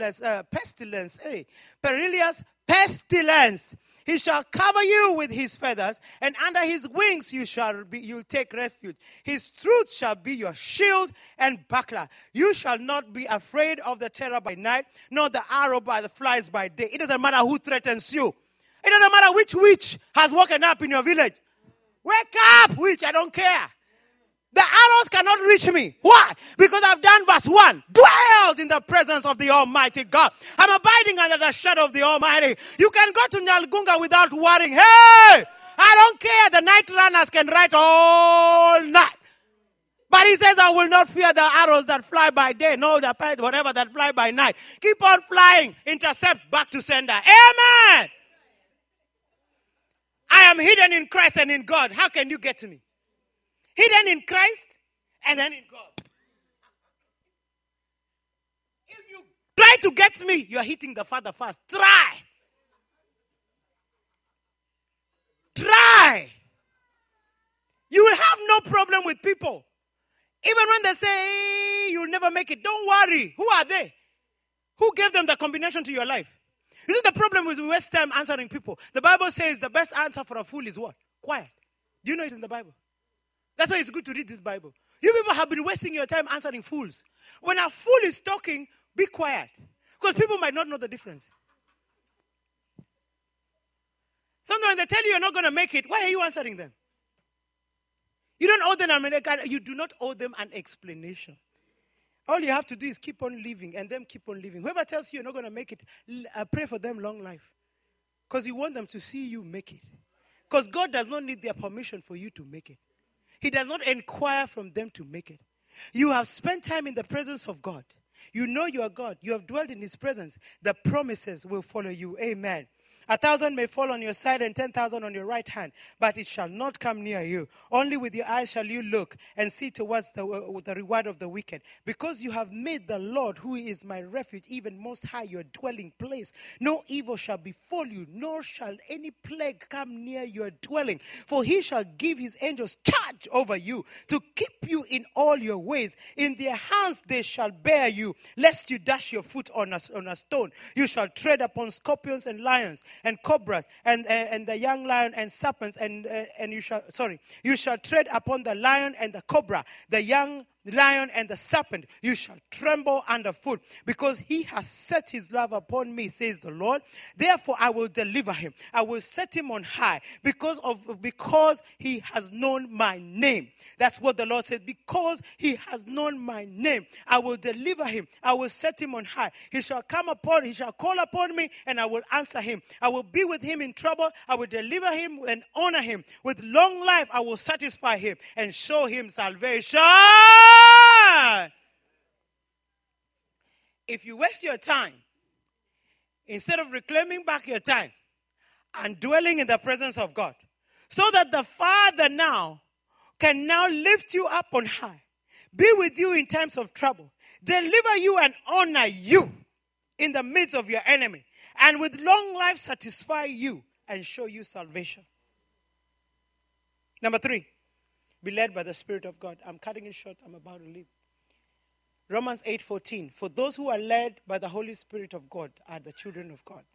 pestilence. He shall cover you with his feathers, and under his wings you'll take refuge. His truth shall be your shield and buckler. You shall not be afraid of the terror by night, nor the arrow by the flies by day. It doesn't matter who threatens you. It doesn't matter which witch has woken up in your village. Wake up, witch, I don't care. The arrows cannot reach me. Why? Because I've done verse 1. Dwelled in the presence of the Almighty God. I'm abiding under the shadow of the Almighty. You can go to Nyalgunga without worrying. Hey! I don't care. The night runners can ride all night. But he says, I will not fear the arrows that fly by day, nor the whatever that fly by night. Keep on flying. Intercept back to sender. Amen! I am hidden in Christ and in God. How can you get to me? Hidden in Christ and then in God. If you try to get me, you are hitting the Father first. Try. You will have no problem with people. Even when they say you'll never make it, don't worry. Who are they? Who gave them the combination to your life? You see, the problem is we waste time answering people. The Bible says the best answer for a fool is what? Quiet. Do you know it's in the Bible? That's why it's good to read this Bible. You people have been wasting your time answering fools. When a fool is talking, be quiet. Because people might not know the difference. Sometimes when they tell you you're not going to make it, why are you answering them? You don't owe them you do not owe them an explanation. All you have to do is keep on living and them keep on living. Whoever tells you you're not going to make it, pray for them long life. Because you want them to see you make it. Because God does not need their permission for you to make it. He does not inquire from them to make it. You have spent time in the presence of God. You know you are God. You have dwelt in His presence. The promises will follow you. Amen. 1,000 may fall on your side and 10,000 on your right hand, but it shall not come near you. Only with your eyes shall you look and see towards the reward of the wicked. Because you have made the Lord, who is my refuge, even most high, your dwelling place. No evil shall befall you, nor shall any plague come near your dwelling. For He shall give His angels charge over you, to keep you in all your ways. In their hands they shall bear you, lest you dash your foot on a stone. You shall tread upon scorpions and lions and cobras and the young lion and serpents, and you shall tread upon the lion and the cobra, the young lion and the serpent. You shall tremble underfoot, because He has set His love upon me, says the Lord. Therefore I will deliver him. I will set him on high, because He has known my name. That's what the Lord said. Because He has known my name, I will deliver him. I will set him on high. He shall call upon me, and I will answer him. I will be with him in trouble. I will deliver him and honor him. With long life I will satisfy him and show him salvation. If you waste your time, instead of reclaiming back your time and dwelling in the presence of God, so that the Father now can now lift you up on high, be with you in times of trouble, deliver you and honor you in the midst of your enemy, and with long life satisfy you and show you salvation. Number 3, be led by the Spirit of God. I'm cutting it short. I'm about to leave. Romans 8:14. For those who are led by the Holy Spirit of God are the children of God.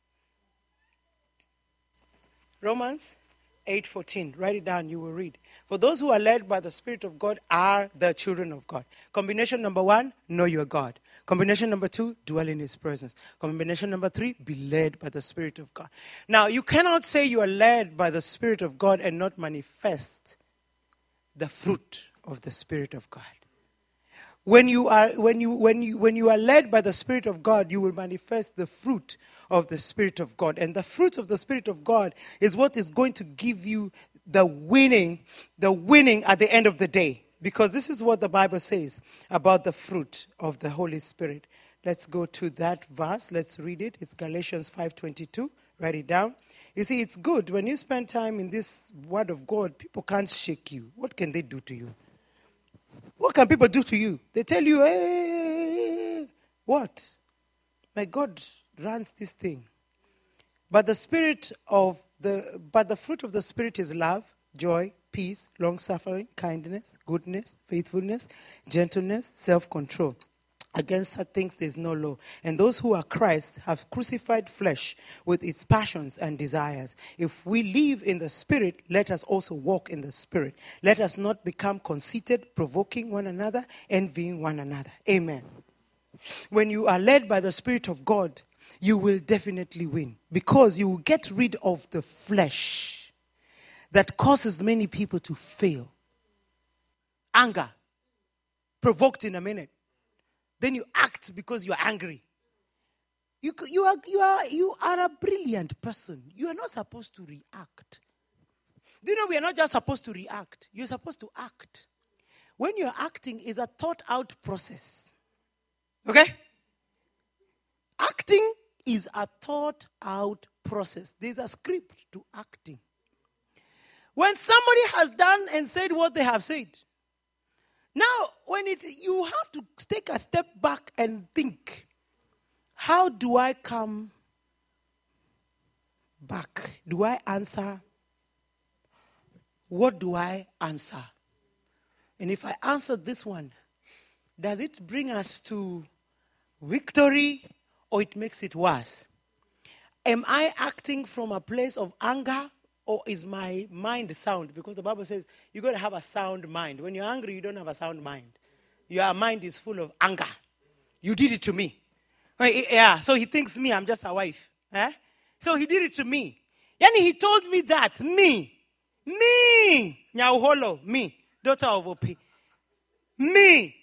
Romans 8:14. Write it down. You will read. For those who are led by the Spirit of God are the children of God. Combination number 1, know your God. Combination number 2, dwell in His presence. Combination number 3, be led by the Spirit of God. Now, you cannot say you are led by the Spirit of God and not manifest the fruit of the Spirit of God. When you are led by the Spirit of God, you will manifest the fruit of the Spirit of God. And the fruit of the Spirit of God is what is going to give you the winning at the end of the day. Because this is what the Bible says about the fruit of the Holy Spirit. Let's go to that verse. Let's read it. It's Galatians 5:22. Write it down. You see, it's good when you spend time in this Word of God, people can't shake you. What can they do to you? What can people do to you? They tell you, hey, what? My God runs this thing. But the fruit of the Spirit is love, joy, peace, long-suffering, kindness, goodness, faithfulness, gentleness, self-control. Against such things there is no law. And those who are Christ have crucified flesh with its passions and desires. If we live in the Spirit, let us also walk in the Spirit. Let us not become conceited, provoking one another, envying one another. Amen. When you are led by the Spirit of God, you will definitely win. Because you will get rid of the flesh that causes many people to fail. Anger. Provoked in a minute. Then you act because you're angry. You are a brilliant person. You are not supposed to react. Do you know we are not just supposed to react? You're supposed to act. When you're acting is a thought out process. Okay? Acting is a thought out process. There's a script to acting. When somebody has done and said what they have said, now, you have to take a step back and think, how do I come back? Do I answer? What do I answer? And if I answer this one, does it bring us to victory or it makes it worse? Am I acting from a place of anger? Or is my mind sound? Because the Bible says you got to have a sound mind. When you're angry, you don't have a sound mind. Your mind is full of anger. You did it to me. Yeah, so he thinks me, I'm just a wife. So he did it to me. Yani he told me that. Me. Nyauholo. Me. Daughter of Opi. Me.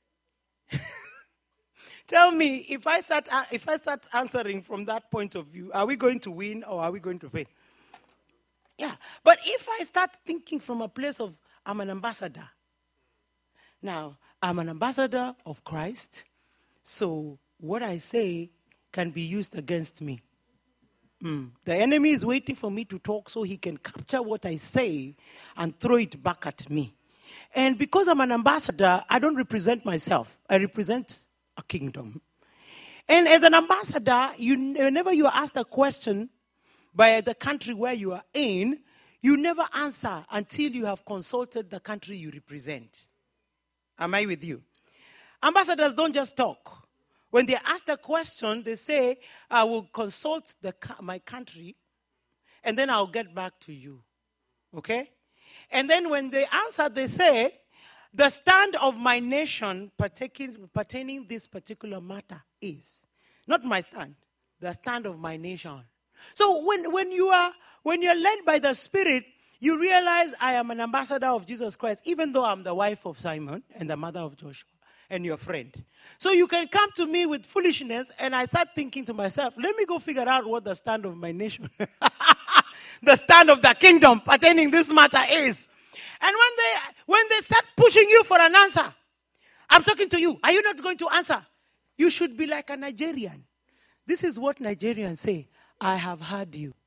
Tell me, if I start answering from that point of view, are we going to win or are we going to fail? Yeah. But if I start thinking from a place of, I'm an ambassador. Now, I'm an ambassador of Christ. So what I say can be used against me. The enemy is waiting for me to talk so he can capture what I say and throw it back at me. And because I'm an ambassador, I don't represent myself. I represent a kingdom. And as an ambassador, whenever you are asked a question by the country where you are in, you never answer until you have consulted the country you represent. Am I with you? Ambassadors don't just talk. When they're asked a question, they say, I will consult my country, and then I'll get back to you. Okay? And then when they answer, they say, the stand of my nation pertaining this particular matter is. Not my stand, the stand of my nation. So when you're led by the Spirit, you realize I am an ambassador of Jesus Christ, even though I'm the wife of Simon and the mother of Joshua and your friend. So you can come to me with foolishness, and I start thinking to myself, let me go figure out what the stand of my nation, the stand of the kingdom pertaining this matter is. And when they start pushing you for an answer, I'm talking to you. Are you not going to answer? You should be like a Nigerian. This is what Nigerians say. I have heard you.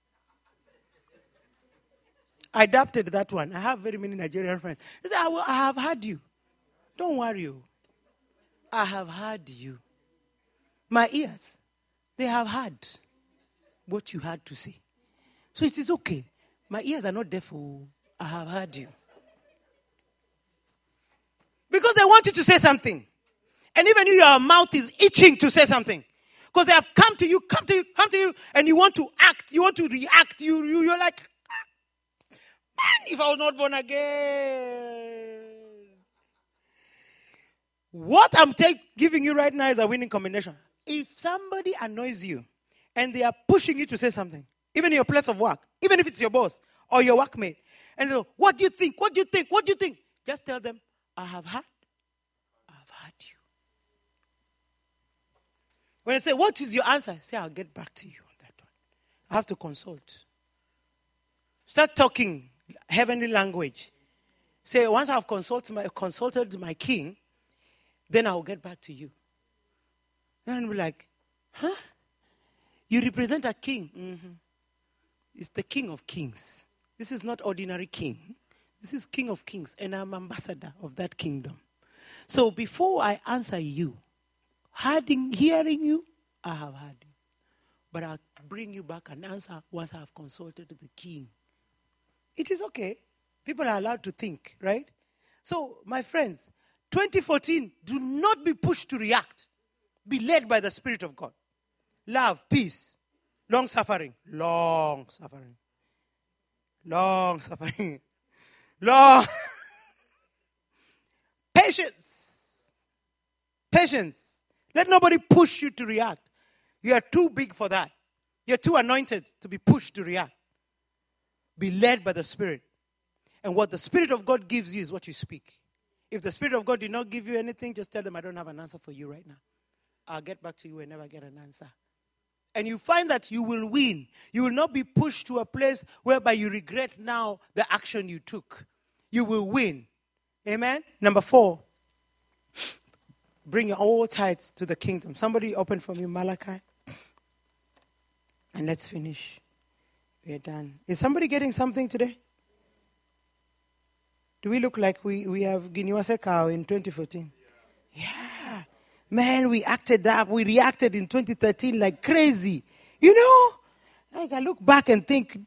I adapted that one. I have very many Nigerian friends. They say, I have heard you. Don't worry. I have heard you. My ears, they have heard what you had to say. So it is okay. My ears are not deaf. I have heard you. Because they want you to say something. And even if your mouth is itching to say something. Because they have come to you, and you want to act, you want to react. You're like, man, if I was not born again. What I'm giving you right now is a winning combination. If somebody annoys you and they are pushing you to say something, even in your place of work, even if it's your boss or your workmate, and they go, what do you think? What do you think? What do you think? Just tell them, I have heard you. When I say, what is your answer? Say, I'll get back to you on that one. I have to consult. Start talking heavenly language. Say, once I've consulted my king, then I'll get back to you. And I'll be like, huh? You represent a king? Mm-hmm. It's the King of Kings. This is not ordinary king. This is King of Kings, and I'm ambassador of that kingdom. So before I answer you, hearing you, I have heard you. But I'll bring you back an answer once I have consulted the king. It is okay. People are allowed to think, right? So, my friends, 2014, do not be pushed to react. Be led by the Spirit of God. Love, peace, long-suffering, patience. Let nobody push you to react. You are too big for that. You're too anointed to be pushed to react. Be led by the Spirit. And what the Spirit of God gives you is what you speak. If the Spirit of God did not give you anything, just tell them, I don't have an answer for you right now. I'll get back to you whenever I get an answer. And you find that you will win. You will not be pushed to a place whereby you regret now the action you took. You will win. Amen? Number 4, bring your all tithes to the kingdom. Somebody open for me Malachi. And let's finish. We're done. Is somebody getting something today? Do we look like we have Giniwase Cow in 2014? Yeah. Man, we acted up. We reacted in 2013 like crazy. You know? Like I look back and think,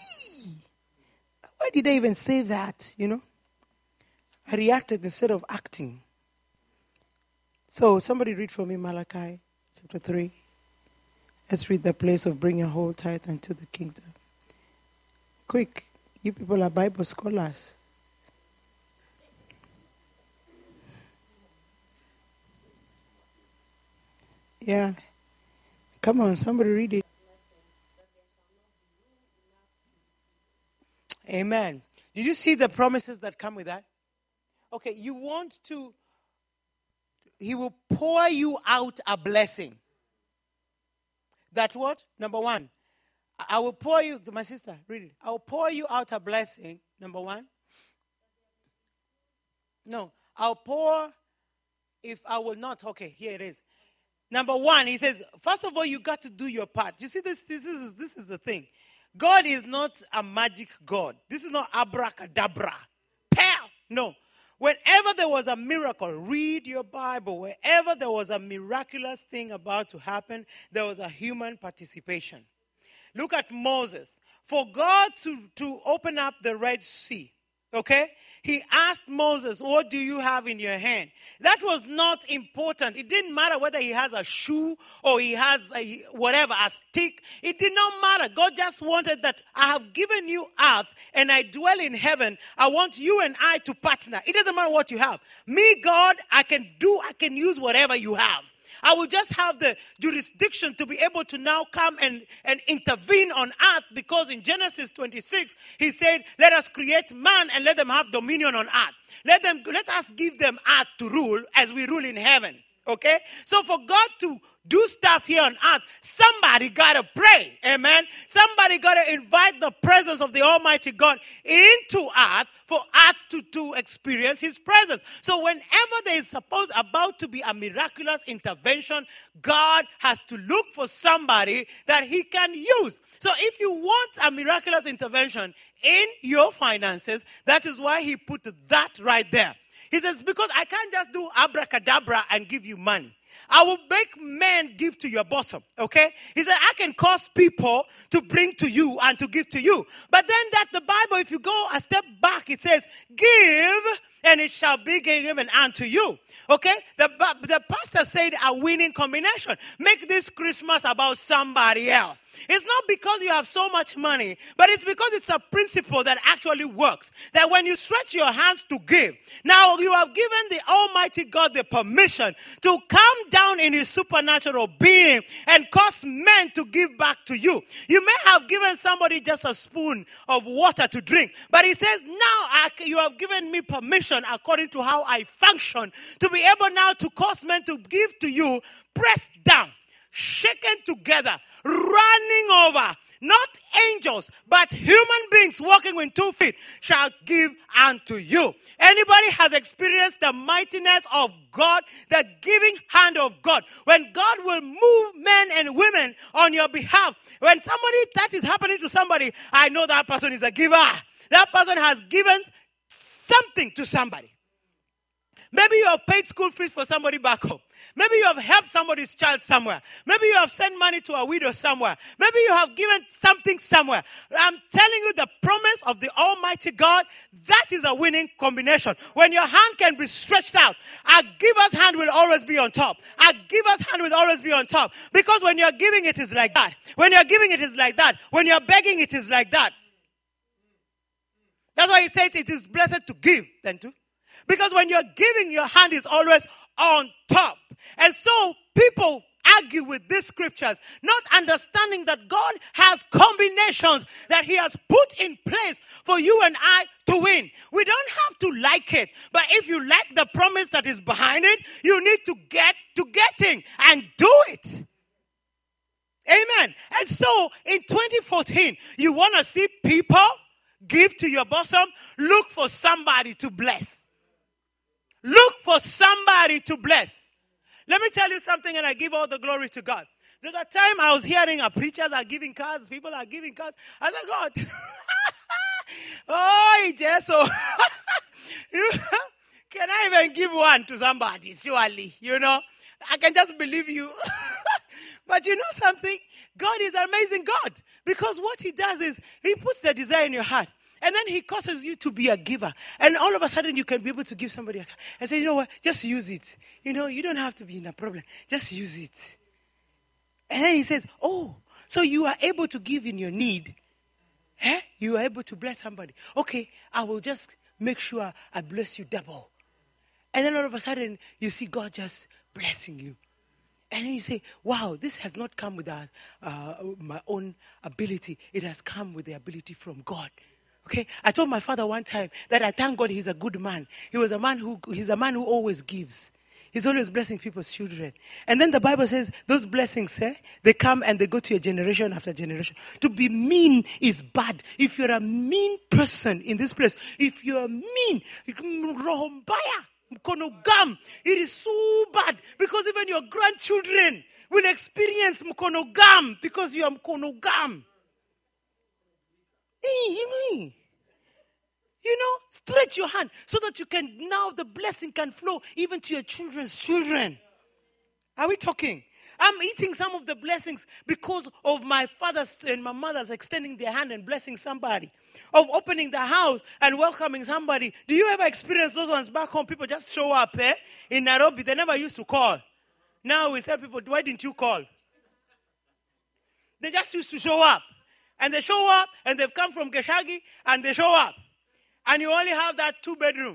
why did I even say that? You know? I reacted instead of acting. So somebody read for me Malachi chapter 3. Let's read the place of bring your whole tithe into the kingdom. Quick. You people are Bible scholars. Yeah. Come on, somebody read it. Amen. Did you see the promises that come with that? Okay, you want to, he will pour you out a blessing. That what? Number 1, I will pour you, to my sister, read it. I will pour you out a blessing, number one. No, I'll pour if I will not. Okay, here it is. Number one, he says, first of all, you got to do your part. You see, this is the thing. God is not a magic God. This is not abracadabra. Pow! No. Whenever there was a miracle, read your Bible. Wherever there was a miraculous thing about to happen, there was a human participation. Look at Moses. For God to open up the Red Sea, okay? He asked Moses, what do you have in your hand? That was not important. It didn't matter whether he has a shoe or he has a stick. It did not matter. God just wanted that I have given you earth and I dwell in heaven. I want you and I to partner. It doesn't matter what you have. Me, God, I can use whatever you have. I will just have the jurisdiction to be able to now come and intervene on earth, because in Genesis 26, he said, let us create man and let them have dominion on earth. Let us give them earth to rule as we rule in heaven. Okay? So for God to do stuff here on earth, somebody got to pray. Amen? Somebody got to invite the presence of the Almighty God into earth for earth to experience his presence. So whenever there is about to be a miraculous intervention, God has to look for somebody that he can use. So if you want a miraculous intervention in your finances, that is why he put that right there. He says, because I can't just do abracadabra and give you money. I will make men give to your bosom, okay? He said, I can cause people to bring to you and to give to you. But then that the Bible, if you go a step back, it says, give and it shall be given unto you. Okay? The pastor said a winning combination. Make this Christmas about somebody else. It's not because you have so much money, but it's because it's a principle that actually works. That when you stretch your hands to give, now you have given the Almighty God the permission to come down in his supernatural being and cause men to give back to you. You may have given somebody just a spoon of water to drink, but he says, now you have given me permission according to how I function to be able now to cause men to give to you, pressed down, shaken together, running over. Not angels, but human beings walking with 2 feet shall give unto you. Anybody has experienced the mightiness of God, the giving hand of God. When God will move men and women on your behalf. When that is happening to somebody, I know that person is a giver. That person has given something to somebody. Maybe you have paid school fees for somebody back home. Maybe you have helped somebody's child somewhere. Maybe you have sent money to a widow somewhere. Maybe you have given something somewhere. I'm telling you, the promise of the Almighty God, that is a winning combination. When your hand can be stretched out, a giver's hand will always be on top. A giver's hand will always be on top. Because when you're giving, it is like that. When you're giving, it is like that. When you're begging, it is like that. That's why he says it is blessed to give than to. Because when you're giving, your hand is always on top. And so people argue with these scriptures, not understanding that God has combinations that he has put in place for you and I to win. We don't have to like it. But if you like the promise that is behind it, you need to get to getting and do it. Amen. And so in 2014, you want to see people give to your bosom? Look for somebody to bless. Look for somebody to bless. Let me tell you something, and I give all the glory to God. There's a time I was hearing preachers are giving cars, people are giving cars. I said, God, oh, Jesus, can I even give one to somebody? Surely, I can just believe you. But you know something? God is an amazing God, because what he does is he puts the desire in your heart. And then he causes you to be a giver. And all of a sudden you can be able to give somebody a car. And say, you know what, just use it. You don't have to be in a problem. Just use it. And then he says, oh, so you are able to give in your need. You are able to bless somebody. Okay, I will just make sure I bless you double. And then all of a sudden you see God just blessing you. And then you say, wow, this has not come with my own ability. It has come with the ability from God. Okay, I told my father one time that I thank God he's a good man. He's a man who always gives. He's always blessing people's children. And then the Bible says those blessings, they come and they go to your generation after generation. To be mean is bad. If you're a mean person in this place, if you're mean, it is so bad. Because even your grandchildren will experience mkonogam because you are mkonogam. Stretch your hand so that you can, now the blessing can flow even to your children's children. Are we talking? I'm eating some of the blessings because of my father's and my mother's extending their hand and blessing somebody. Of opening the house and welcoming somebody. Do you ever experience those ones back home? People just show up in Nairobi. They never used to call. Now we tell people, why didn't you call? They just used to show up. And they show up and they've come from Geshagi and they show up. And you only have that 2-bedroom.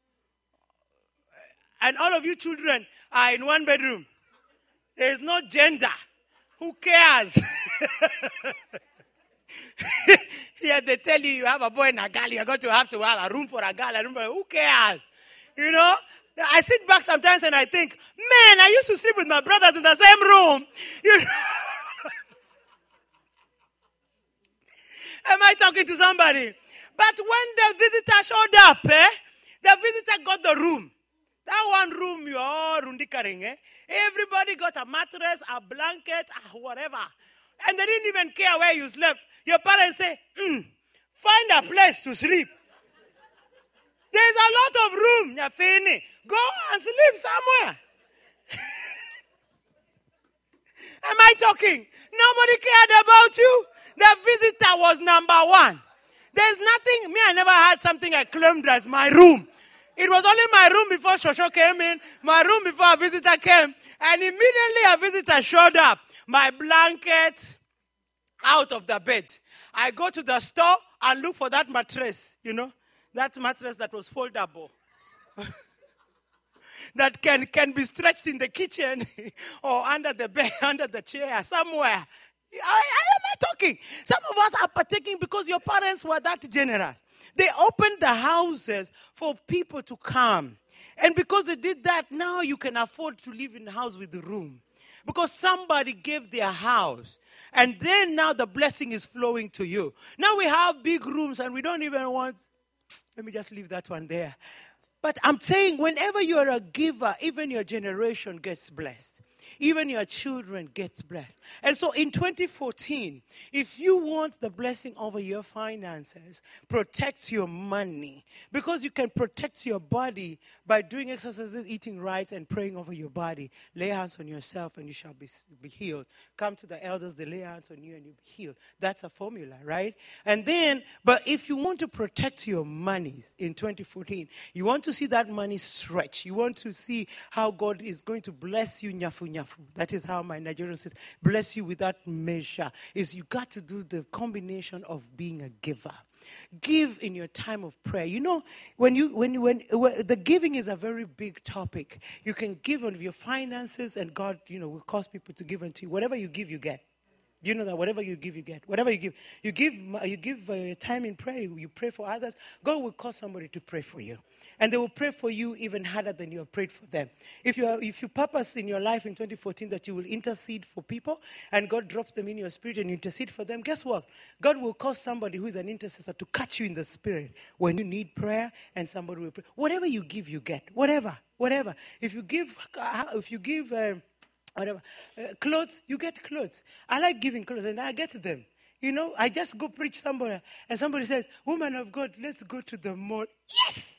And all of you children are in 1 bedroom. There is no gender. Who cares? Here they tell you have a boy and a girl. You're going to have a room for a girl. Who cares? I sit back sometimes and I think, man, I used to sleep with my brothers in the same room. Am I talking to somebody? But when the visitor showed up, the visitor got the room. That one room, you are rundikaring. Everybody got a mattress, a blanket, whatever. And they didn't even care where you slept. Your parents say, find a place to sleep. There's a lot of room. Go and sleep somewhere. Am I talking? Nobody cared about you. The visitor was number one. There's nothing, I never had something I claimed as my room. It was only my room before Shosho came in, my room before a visitor came, and immediately a visitor showed up. My blanket out of the bed. I go to the store and look for that mattress, that mattress that was foldable. That can be stretched in the kitchen or under the bed, under the chair, somewhere. Am I talking? Some of us are partaking because your parents were that generous. They opened the houses for people to come. And because they did that, now you can afford to live in a house with a room. Because somebody gave their house. And then now the blessing is flowing to you. Now we have big rooms and we don't even want... Let me just leave that one there. But I'm saying whenever you're a giver, even your generation gets blessed. Even your children gets blessed. And so in 2014, if you want the blessing over your finances, protect your money. Because you can protect your body by doing exercises, eating right, and praying over your body. Lay hands on yourself and you shall be healed. Come to the elders, they lay hands on you and you'll be healed. That's a formula, right? And then, but if you want to protect your monies in 2014, you want to see that money stretch. You want to see how God is going to bless you, nyafu nyafu. That is how my Nigerian says, bless you with that measure. Is you got to do the combination of being a giver. Give in your time of prayer. When the giving is a very big topic. You can give of your finances, and God, will cause people to give unto you. Whatever you give, you get. You know that whatever you give, you get. Whatever you give time in prayer. You pray for others. God will cause somebody to pray for you, and they will pray for you even harder than you have prayed for them. If you purpose in your life in 2014 that you will intercede for people, and God drops them in your spirit and you intercede for them, guess what? God will cause somebody who is an intercessor to catch you in the spirit when you need prayer, and somebody will pray. Whatever you give, you get. Whatever. If you give. Clothes, you get clothes. I like giving clothes and I get them. I just go preach somewhere and somebody says, woman of God, let's go to the mall. Yes!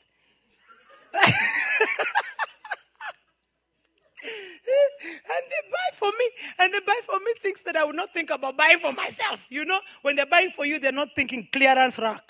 And they buy for me. And they buy for me things that I would not think about buying for myself. When they're buying for you, they're not thinking clearance rack.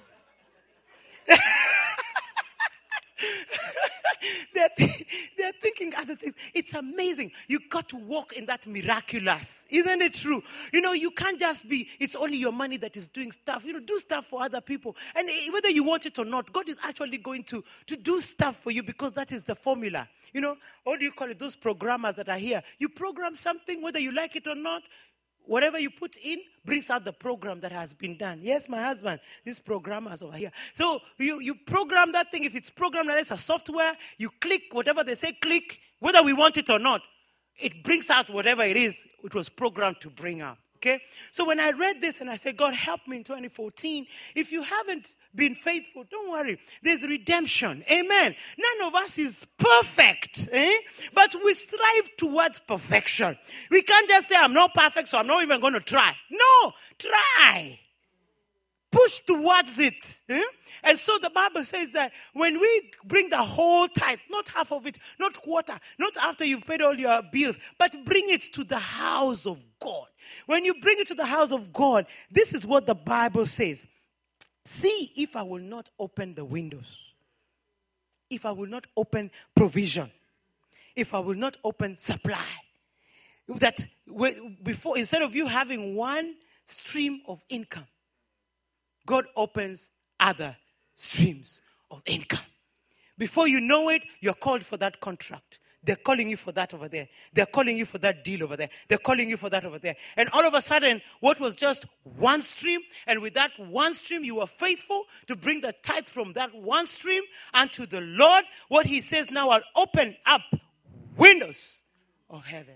They're thinking other things. It's amazing. You got to walk in that miraculous. Isn't it true? You can't just be, it's only your money that is doing stuff. Do stuff for other people. And whether you want it or not, God is actually going to do stuff for you because that is the formula. What do you call it? Those programmers that are here. You program something, whether you like it or not. whatever you put in brings out the program that has been done. Yes, my husband, this programmer's over here. So you program that thing. If it's programmed as a software, you click whatever they say click, whether we want it or not. It brings out whatever it is it was programmed to bring out. Okay? So when I read this and I said, God, help me in 2014. If you haven't been faithful, don't worry. There's redemption. Amen. None of us is perfect. But we strive towards perfection. We can't just say, I'm not perfect, so I'm not even going to try. No, try. Push towards it. And so the Bible says that when we bring the whole tithe, not half of it, not quarter, not after you've paid all your bills, but bring it to the house of God. When you bring it to the house of God, this is what the Bible says. See if I will not open the windows. If I will not open provision. If I will not open supply. That before, instead of you having one stream of income, God opens other streams of income. Before you know it, you're called for that contract. They're calling you for that over there. They're calling you for that deal over there. They're calling you for that over there. And all of a sudden, what was just one stream, and with that one stream, you were faithful to bring the tithe from that one stream unto the Lord. What he says now, I'll open up windows of heaven.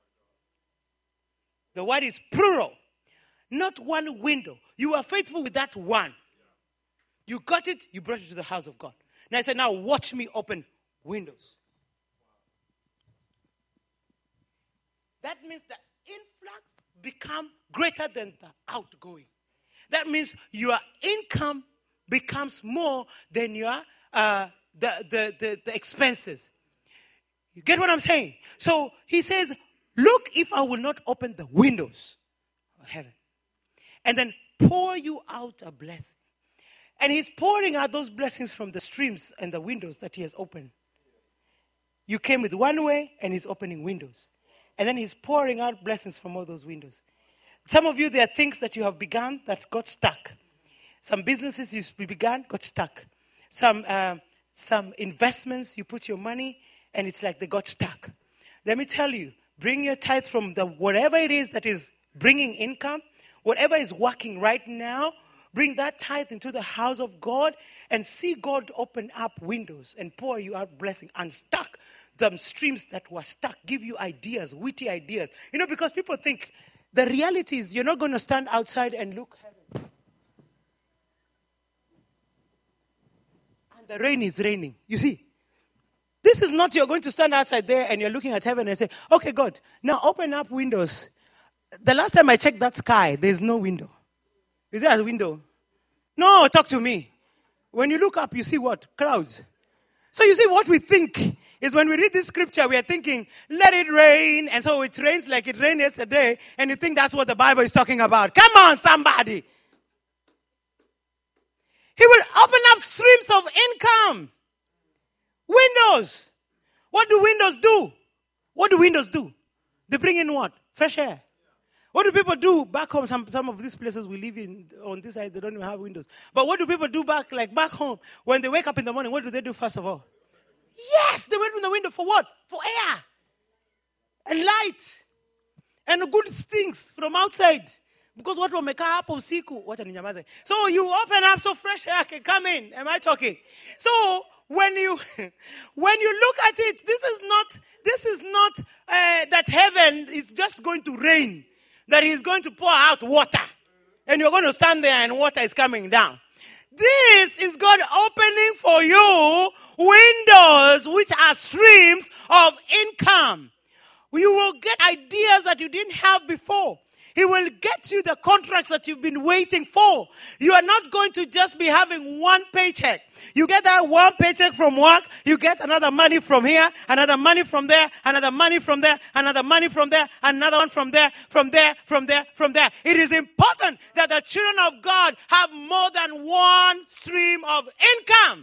The word is plural. Not one window. You are faithful with that one. You got it, you brought it to the house of God. Now I said, now watch me open windows. That means the influx become greater than the outgoing. That means your income becomes more than your the expenses. You get what I'm saying? So he says, look if I will not open the windows of heaven. And then pour you out a blessing. And he's pouring out those blessings from the streams and the windows that he has opened. You came with one way, and he's opening windows. And then he's pouring out blessings from all those windows. Some of you, there are things that you have begun that got stuck. Some businesses you began got stuck. Some investments, you put your money, and it's like they got stuck. Let me tell you, bring your tithe from whatever it is that is bringing income. Whatever is working right now, bring that tithe into the house of God and see God open up windows and pour you out blessing. Unstuck the streams that were stuck. Give you ideas, witty ideas. You know, because people think the reality is you're not going to stand outside and look heaven. And the rain is raining. You see? This is not you're going to stand outside there and you're looking at heaven and say, okay, God, now open up windows. The last time I checked that sky, there's no window. Is there a window? No, talk to me. When you look up, you see what? Clouds. So you see what we think is when we read this scripture, we are thinking, let it rain. And so it rains like it rained yesterday. And you think that's what the Bible is talking about. Come on, somebody. He will open up streams of income. Windows. What do windows do? What do windows do? They bring in what? Fresh air. What do people do back home? Some of these places we live in, on this side, they don't even have windows. But what do people do back home? When they wake up in the morning, what do they do first of all? Yes, they went in the window for what? For air. And light. And good things from outside. Because what will make up of siku? So you open up so fresh air can come in. Am I talking? So when you look at it, this is not that heaven is just going to rain. That he's going to pour out water. And you're going to stand there and water is coming down. This is God opening for you windows which are streams of income. You will get ideas that you didn't have before. He will get you the contracts that you've been waiting for. You are not going to just be having one paycheck. You get that one paycheck from work, you get another money from here, another money from there, another money from there, another money from there, another one from there, from there, from there, from there. It is important that the children of God have more than one stream of income.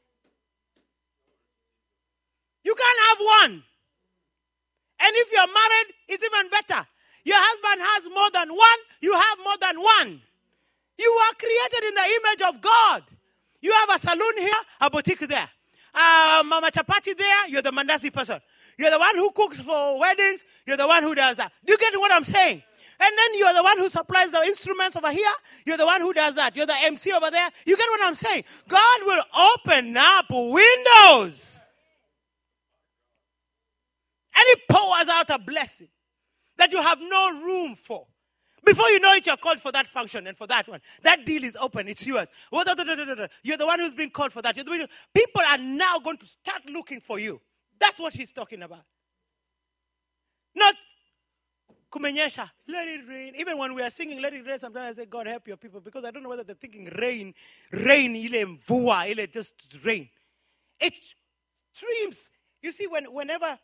You can't have one. And if you're married, it's even better. Your husband has more than one. You have more than one. You are created in the image of God. You have a salon here, a boutique there. Mama Chapati there, you're the Mandasi person. You're the one who cooks for weddings. You're the one who does that. Do you get what I'm saying? And then you're the one who supplies the instruments over here. You're the one who does that. You're the MC over there. You get what I'm saying? God will open up windows. And He pours out a blessing that you have no room for. Before you know it, you're called for that function and for that one. That deal is open. It's yours. You're the one who's been called for that. People are now going to start looking for you. That's what He's talking about. Not kumenyesha, let it rain. Even when we are singing, let it rain, sometimes I say, God, help your people. Because I don't know whether they're thinking rain, ile mvua, ile just rain. It's streams. You see, whenever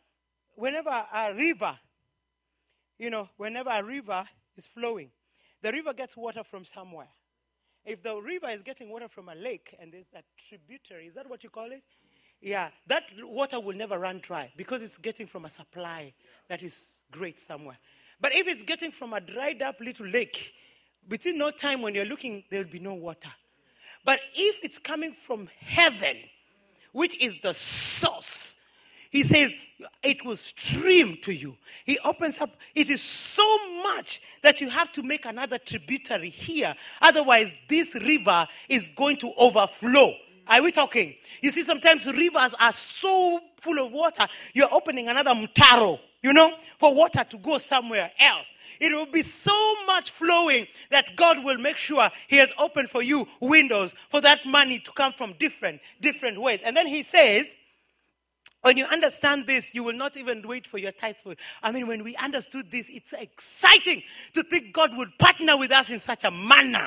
a river, whenever a river is flowing, the river gets water from somewhere. If the river is getting water from a lake and there's that tributary, is that what you call it? Yeah, that water will never run dry because it's getting from a supply that is great somewhere. But if it's getting from a dried up little lake, within no time when you're looking, there will be no water. But if it's coming from heaven, which is the source, He says it will stream to you. He opens up. It is so much that you have to make another tributary here. Otherwise, this river is going to overflow. Are we talking? You see, sometimes rivers are so full of water, you're opening another mtaro, for water to go somewhere else. It will be so much flowing that God will make sure He has opened for you windows for that money to come from different ways. And then He says, when you understand this, you will not even wait for your tithe. When we understood this, it's exciting to think God would partner with us in such a manner.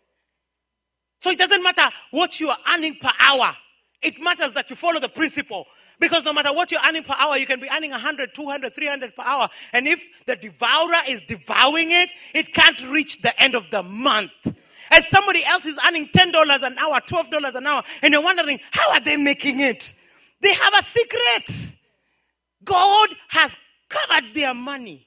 So it doesn't matter what you are earning per hour. It matters that you follow the principle. Because no matter what you're earning per hour, you can be earning 100, 200, 300 per hour. And if the devourer is devouring it, it can't reach the end of the month. And somebody else is earning $10 an hour, $12 an hour. And you're wondering, how are they making it? They have a secret. God has covered their money.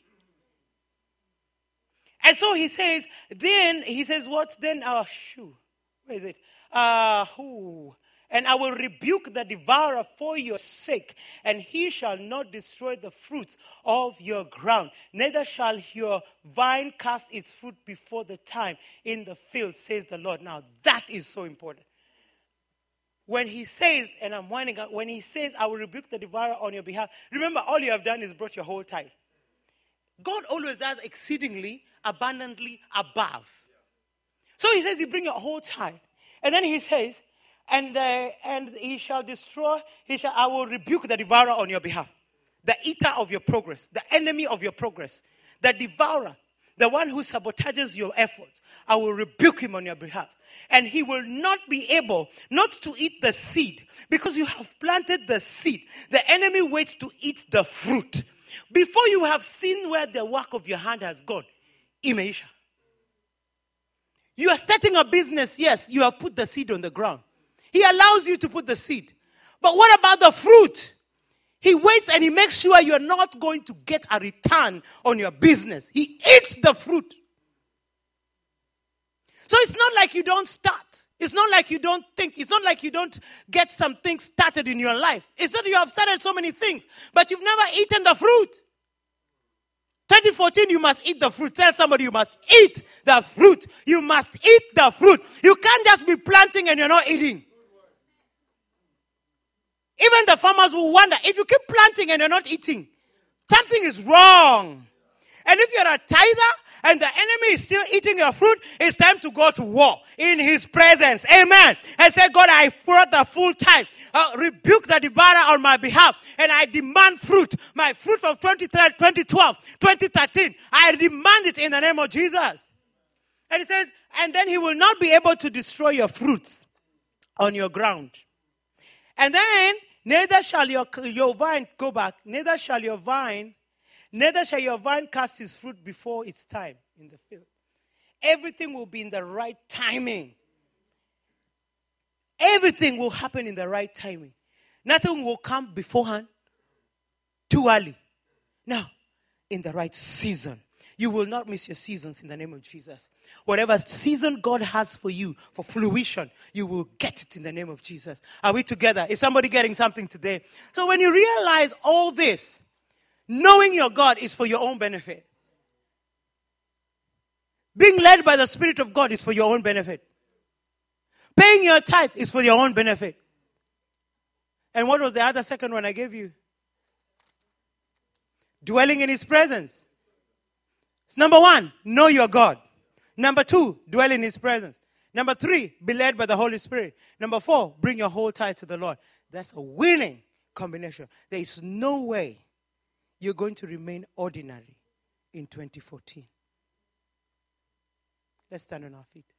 And so He says, what? Then our shoe. Where is it? And I will rebuke the devourer for your sake, and he shall not destroy the fruits of your ground. Neither shall your vine cast its fruit before the time in the field, says the Lord. Now, that is so important. When He says, and I'm winding up, when He says, I will rebuke the devourer on your behalf, remember, all you have done is brought your whole tithe. God always does exceedingly, abundantly, above. So He says, you bring your whole tithe. And then He says, and he shall destroy, I will rebuke the devourer on your behalf. The eater of your progress, the enemy of your progress, the devourer, the one who sabotages your efforts. I will rebuke him on your behalf. And he will not be able not to eat the seed because you have planted the seed. The enemy waits to eat the fruit. Before you have seen where the work of your hand has gone, imeisha. You are starting a business, yes, you have put the seed on the ground. He allows you to put the seed. But what about the fruit? He waits and He makes sure you're not going to get a return on your business. He eats the fruit. So it's not like you don't start. It's not like you don't think. It's not like you don't get some things started in your life. It's not that you have started so many things, but you've never eaten the fruit. 2014, you must eat the fruit. Tell somebody you must eat the fruit. You must eat the fruit. You can't just be planting and you're not eating. Even the farmers will wonder, if you keep planting and you're not eating, something is wrong. And if you're a tither and the enemy is still eating your fruit, it's time to go to war in His presence. Amen. And say, God, I brought the full tithe. Rebuke the devourer on my behalf. And I demand fruit. My fruit of 2012, 2013. I demand it in the name of Jesus. And it says, and then He will not be able to destroy your fruits on your ground. And then, neither shall your vine go back. Neither shall your vine cast its fruit before its time in the field. Everything will be in the right timing. Everything will happen in the right timing. Nothing will come beforehand, too early. Now, in the right season. You will not miss your seasons in the name of Jesus. Whatever season God has for you, for fruition, you will get it in the name of Jesus. Are we together? Is somebody getting something today? So when you realize all this, knowing your God is for your own benefit. Being led by the Spirit of God is for your own benefit. Paying your tithe is for your own benefit. And what was the other second one I gave you? Dwelling in His presence. Number 1, know your God. Number 2, dwell in His presence. Number 3, be led by the Holy Spirit. Number 4, bring your whole tithe to the Lord. That's a winning combination. There is no way you're going to remain ordinary in 2014. Let's stand on our feet.